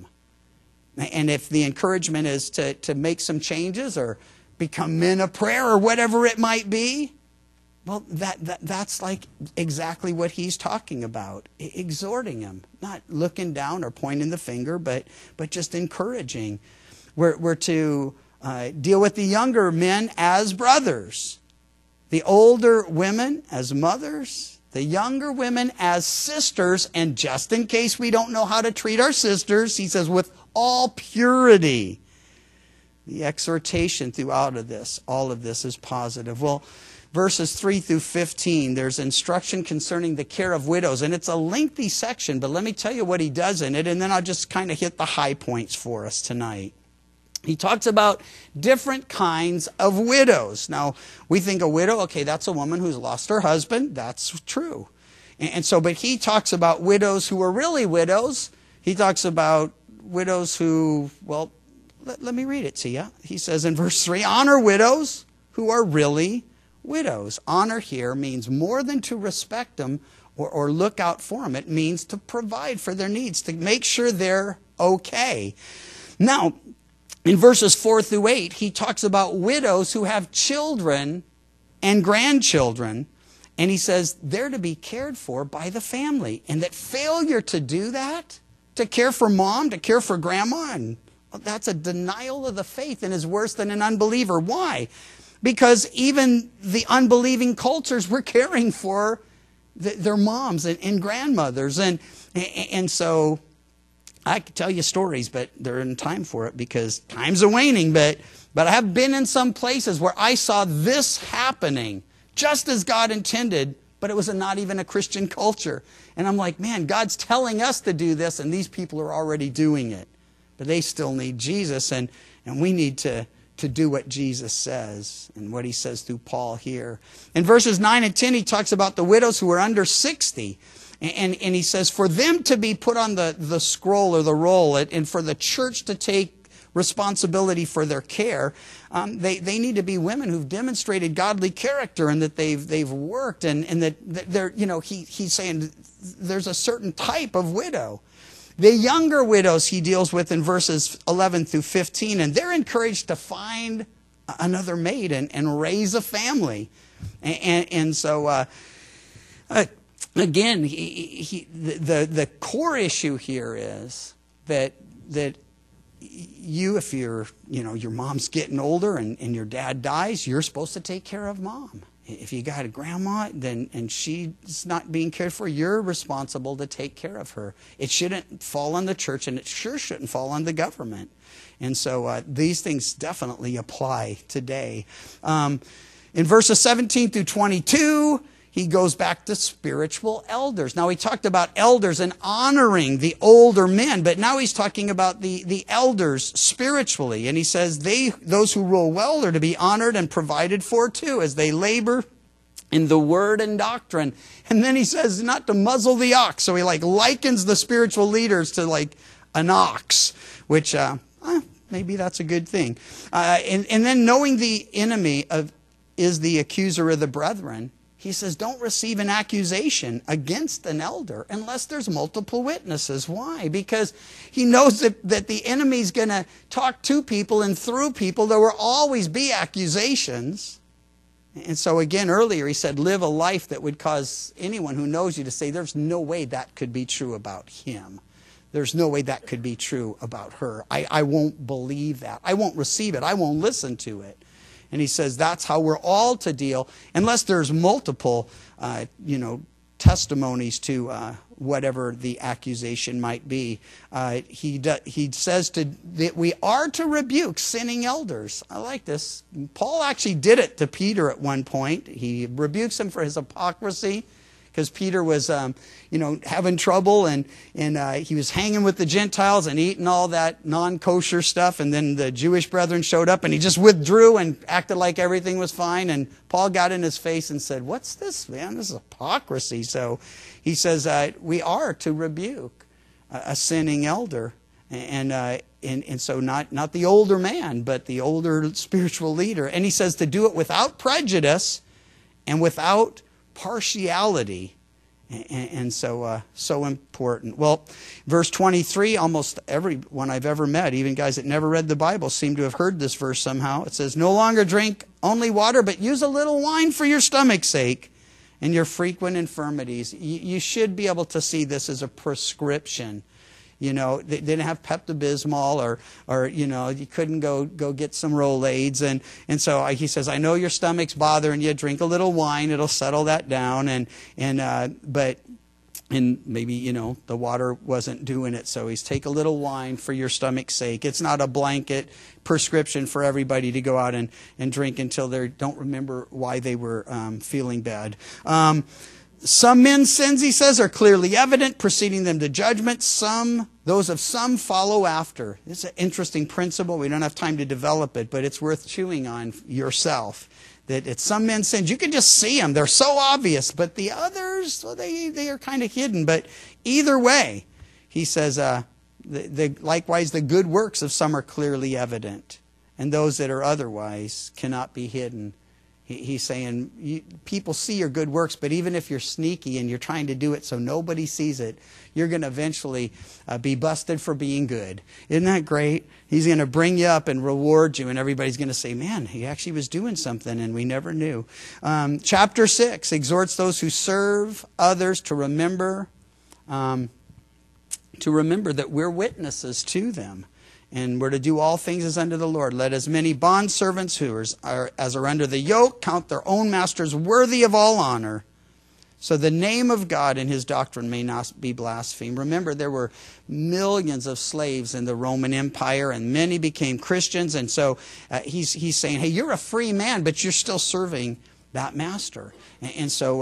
And if the encouragement is to make some changes or become men of prayer or whatever it might be, well, that's like exactly what he's talking about. Exhorting them, not looking down or pointing the finger, but just encouraging. We're to deal with the younger men as brothers, the older women as mothers, the younger women as sisters, and just in case we don't know how to treat our sisters, he says, with all purity. The exhortation throughout of this, all of this is positive. Well, verses 3 through 15, there's instruction concerning the care of widows. And it's a lengthy section, but let me tell you what he does in it, and then I'll just kind of hit the high points for us tonight. He talks about different kinds of widows. Now, we think a widow, okay, that's a woman who's lost her husband. That's true. And so, but he talks about widows who are really widows. He talks about widows who, well, let me read it to you. He says in verse 3, honor widows who are really widows. Honor here means more than to respect them or look out for them. It means to provide for their needs, to make sure they're okay. Now, in verses 4 through 8, he talks about widows who have children and grandchildren, and he says they're to be cared for by the family, and that failure to do that, to care for mom, to care for grandma, and that's a denial of the faith and is worse than an unbeliever. Why? Because even the unbelieving cultures were caring for their moms and grandmothers. And so I could tell you stories, but there isn't time for it because time's a-waning. But I have been in some places where I saw this happening just as God intended, but it was not even a Christian culture. And I'm like, man, God's telling us to do this, and these people are already doing it. But they still need Jesus, and we need to do what Jesus says and what he says through Paul here. In verses 9 and 10, he talks about the widows who are under 60. And he says for them to be put on the scroll or the roll and for the church to take responsibility for their care, they need to be women who've demonstrated godly character and that they've worked and that they're, he's saying there's a certain type of widow. The younger widows he deals with in verses 11 through 15, and they're encouraged to find another mate and raise a family. And so, again, the core issue here is that you, if your mom's getting older and your dad dies, you're supposed to take care of mom. If you got a grandma and she's not being cared for, you're responsible to take care of her. It shouldn't fall on the church, and it sure shouldn't fall on the government. And so these things definitely apply today. In verses 17 through 22, he goes back to spiritual elders. Now, he talked about elders and honoring the older men, but now he's talking about the elders spiritually. And he says those who rule well are to be honored and provided for too, as they labor in the word and doctrine. And then he says not to muzzle the ox. So he likens the spiritual leaders to like an ox, which maybe that's a good thing. And then knowing the enemy is the accuser of the brethren. He says, don't receive an accusation against an elder unless there's multiple witnesses. Why? Because he knows that the enemy's going to talk to people and through people. There will always be accusations. And so again, earlier he said, live a life that would cause anyone who knows you to say, there's no way that could be true about him. There's no way that could be true about her. I won't believe that. I won't receive it. I won't listen to it. And he says that's how we're all to deal, unless there's multiple, testimonies to whatever the accusation might be. He says that we are to rebuke sinning elders. I like this. Paul actually did it to Peter at one point. He rebukes him for his hypocrisy, because Peter was, having trouble, and he was hanging with the Gentiles and eating all that non-kosher stuff. And then the Jewish brethren showed up, and he just withdrew and acted like everything was fine. And Paul got in his face and said, "What's this, man? This is hypocrisy." So he says we are to rebuke a sinning elder, and so not the older man, but the older spiritual leader. And he says to do it without prejudice and without partiality. And so important. Well, verse 23, almost everyone I've ever met, even guys that never read the Bible, seem to have heard this verse somehow. It says, no longer drink only water, but use a little wine for your stomach's sake and your frequent infirmities. You should be able to see this as a prescription. They didn't have Pepto-Bismol, or you couldn't go get some Rolaids. And so he says, I know your stomach's bothering you. Drink a little wine. It'll settle that down. And maybe, the water wasn't doing it. So he's take a little wine for your stomach's sake. It's not a blanket prescription for everybody to go out and drink until they don't remember why they were feeling bad. Some men's sins, he says, are clearly evident, preceding them to judgment. Those of some follow after. It's an interesting principle. We don't have time to develop it, but it's worth chewing on yourself. That it's some men's sins. You can just see them. They're so obvious. But the others, well, they are kind of hidden. But either way, he says, likewise, the good works of some are clearly evident. And those that are otherwise cannot be hidden. He's saying, people see your good works, but even if you're sneaky and you're trying to do it so nobody sees it, you're going to eventually be busted for being good. Isn't that great? He's going to bring you up and reward you, and everybody's going to say, man, he actually was doing something, and we never knew. Chapter 6 exhorts those who serve others to remember that we're witnesses to them. And we're to do all things as unto the Lord. Let as many bondservants as are under the yoke count their own masters worthy of all honor, so the name of God and his doctrine may not be blasphemed. Remember, there were millions of slaves in the Roman Empire, and many became Christians. And so he's saying, hey, you're a free man, but you're still serving that master. And so,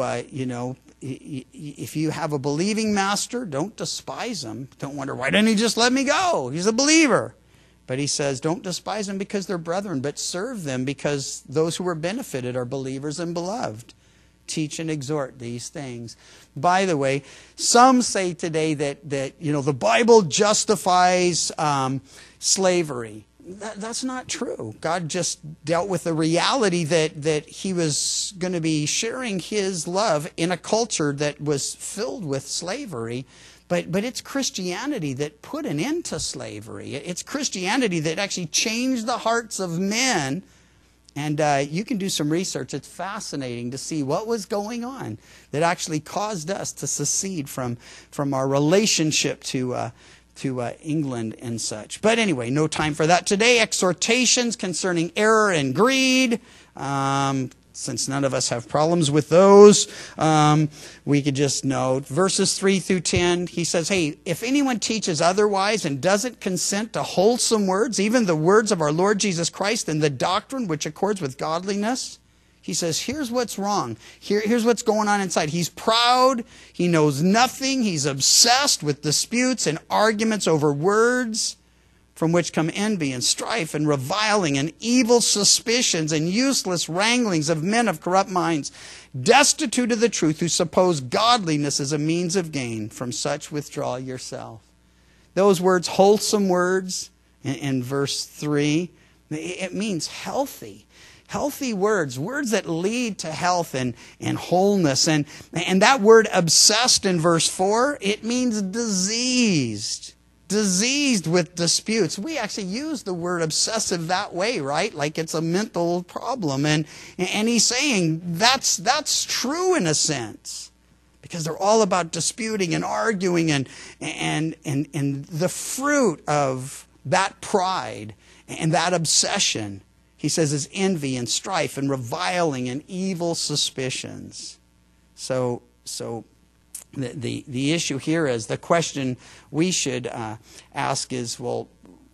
if you have a believing master, don't despise him. Don't wonder, why didn't he just let me go? He's a believer. But he says, don't despise them because they're brethren, but serve them because those who are benefited are believers and beloved. Teach and exhort these things. By the way, some say today that the Bible justifies slavery. That's not true. God just dealt with the reality that he was going to be sharing his love in a culture that was filled with slavery. But it's Christianity that put an end to slavery. It's Christianity that actually changed the hearts of men. And you can do some research. It's fascinating to see what was going on that actually caused us to secede from our relationship to England and such. But anyway, no time for that today. Exhortations concerning error and greed. Since none of us have problems with those, we could just note verses 3 through 10. He says, hey, if anyone teaches otherwise and doesn't consent to wholesome words, even the words of our Lord Jesus Christ and the doctrine which accords with godliness, he says, here's what's wrong. Here's what's going on inside. He's proud. He knows nothing. He's obsessed with disputes and arguments over words, from which come envy and strife and reviling and evil suspicions and useless wranglings of men of corrupt minds, destitute of the truth, who suppose godliness is a means of gain. From such withdraw yourself. Those words, wholesome words, in verse 3, it means healthy. Healthy words that lead to health and wholeness. And that word obsessed in verse 4, it means diseased. diseased with disputes. We actually use the word obsessive that way, right? Like it's a mental problem. And he's saying that's true in a sense. Because they're all about disputing and arguing and the fruit of that pride and that obsession, he says, is envy and strife and reviling and evil suspicions. So the issue here is, the question we should ask is, well,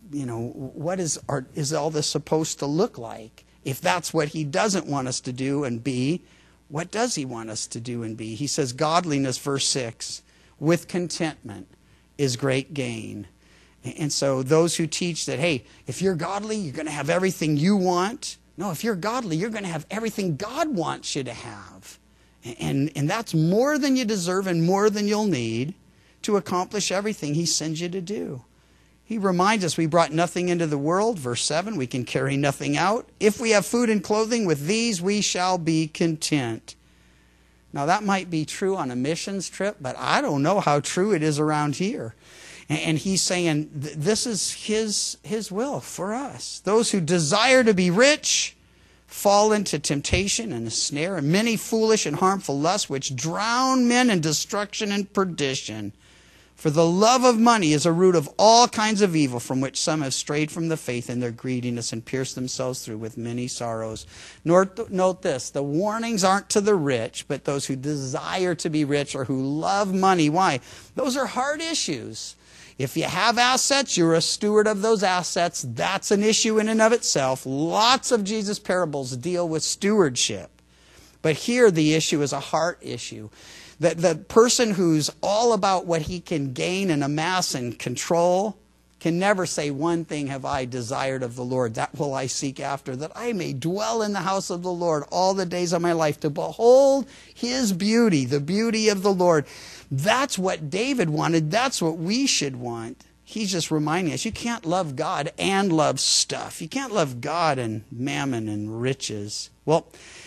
what is all this supposed to look like? If that's what he doesn't want us to do and be, what does he want us to do and be? He says, godliness, verse 6, with contentment is great gain. And so those who teach that, hey, if you're godly, you're going to have everything you want. No, if you're godly, you're going to have everything God wants you to have. And that's more than you deserve and more than you'll need to accomplish everything he sends you to do. He reminds us we brought nothing into the world. Verse 7, we can carry nothing out. If we have food and clothing, with these we shall be content. Now that might be true on a missions trip, but I don't know how true it is around here. And he's saying this is his will for us. Those who desire to be rich fall into temptation and a snare and many foolish and harmful lusts, which drown men in destruction and perdition. For the love of money is a root of all kinds of evil, from which some have strayed from the faith in their greediness and pierced themselves through with many sorrows. Note this, the warnings aren't to the rich, but those who desire to be rich or who love money. Why? Those are hard issues. If you have assets, you're a steward of those assets. That's an issue in and of itself. Lots of Jesus' parables deal with stewardship. But here the issue is a heart issue. The person who's all about what he can gain and amass and control can never say, one thing have I desired of the Lord, that will I seek after, that I may dwell in the house of the Lord all the days of my life, to behold his beauty, the beauty of the Lord. That's what David wanted. That's what we should want. He's just reminding us, you can't love God and love stuff. You can't love God and mammon and riches. Well,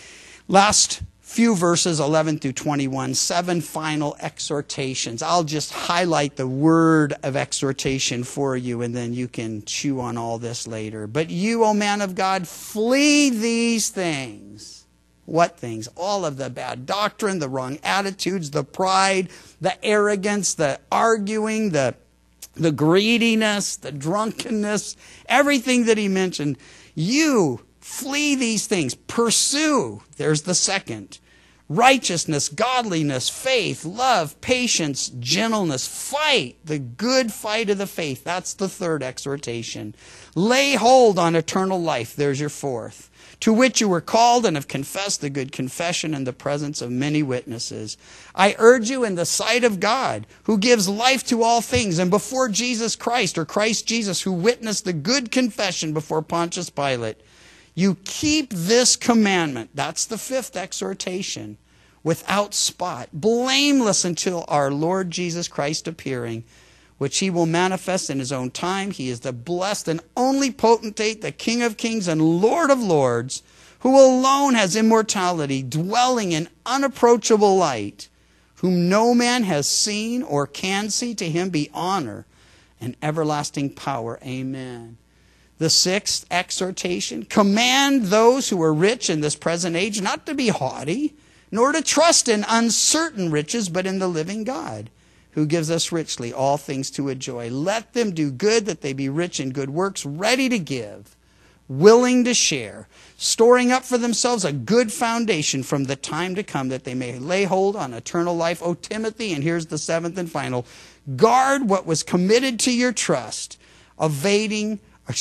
last few verses, 11 through 21, 7 final exhortations. I'll just highlight the word of exhortation for you, and then you can chew on all this later. But you, O man of God, flee these things. What things? All of the bad doctrine, the wrong attitudes, the pride, the arrogance, the arguing, the greediness, the drunkenness, everything that he mentioned. You flee these things. Pursue. There's the second. Righteousness, godliness, faith, love, patience, gentleness. Fight the good fight of the faith. That's the third exhortation. Lay hold on eternal life. There's your fourth. To which you were called and have confessed the good confession in the presence of many witnesses. I urge you in the sight of God, who gives life to all things, and before Jesus Christ, or Christ Jesus, who witnessed the good confession before Pontius Pilate, you keep this commandment, that's the fifth exhortation, without spot, blameless until our Lord Jesus Christ appearing, which he will manifest in his own time. He is the blessed and only potentate, the King of kings and Lord of lords, who alone has immortality, dwelling in unapproachable light, whom no man has seen or can see. To him be honor and everlasting power. Amen. The sixth exhortation, command those who are rich in this present age not to be haughty, nor to trust in uncertain riches, but in the living God, who gives us richly all things to enjoy. Let them do good, that they be rich in good works, ready to give, willing to share, storing up for themselves a good foundation from the time to come, that they may lay hold on eternal life. O Timothy, and here's the seventh and final, guard what was committed to your trust, avoiding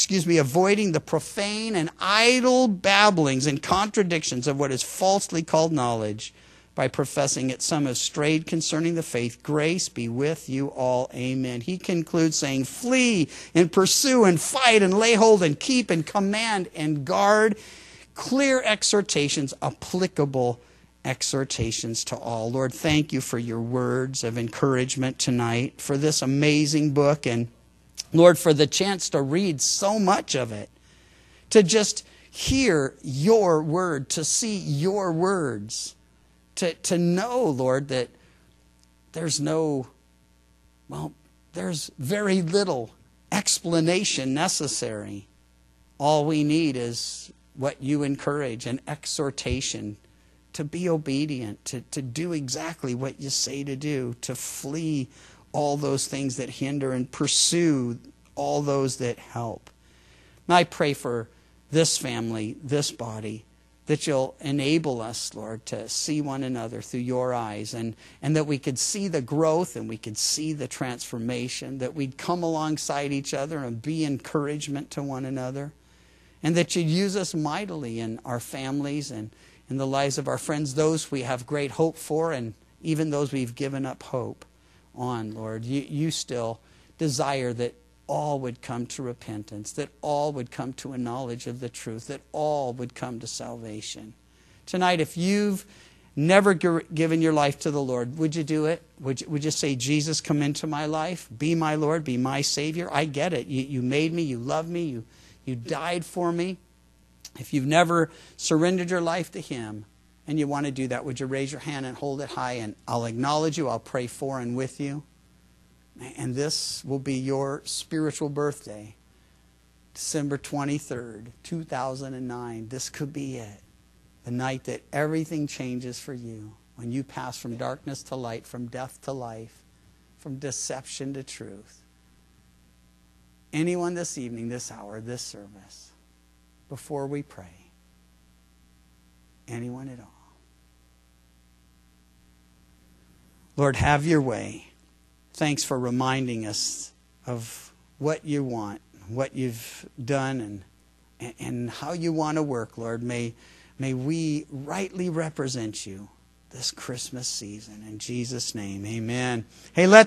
the profane and idle babblings and contradictions of what is falsely called knowledge, by professing it some have strayed concerning the faith. Grace be with you all. Amen. He concludes saying, flee and pursue and fight and lay hold and keep and command and guard. Clear exhortations, applicable exhortations to all. Lord, thank you for your words of encouragement tonight, for this amazing book, and Lord, for the chance to read so much of it, to just hear your word, to see your words, to know, Lord, that there's no there's very little explanation necessary. All we need is what you encourage, an exhortation to be obedient, to do exactly what you say to do, to flee all those things that hinder and pursue all those that help. And I pray for this family, this body, that you'll enable us, Lord, to see one another through your eyes, and that we could see the growth and we could see the transformation, that we'd come alongside each other and be encouragement to one another, and that you'd use us mightily in our families and in the lives of our friends, those we have great hope for and even those we've given up hope on, Lord. You still desire that all would come to repentance, that all would come to a knowledge of the truth, that all would come to salvation. Tonight, if you've never given your life to the Lord, would you do it? Would you say, Jesus, come into my life, be my Lord, be my Savior? I get it. You made me, you love me, you died for me. If you've never surrendered your life to Him and you want to do that, would you raise your hand and hold it high, and I'll acknowledge you, I'll pray for and with you. And this will be your spiritual birthday, December 23rd, 2009. This could be it. The night that everything changes for you. When you pass from darkness to light, from death to life, from deception to truth. Anyone this evening, this hour, this service, before we pray? Anyone at all? Lord, have your way. Thanks for reminding us of what you want, what you've done, and how you want to work, Lord. May we rightly represent you this Christmas season. In Jesus' name, amen. Hey, let's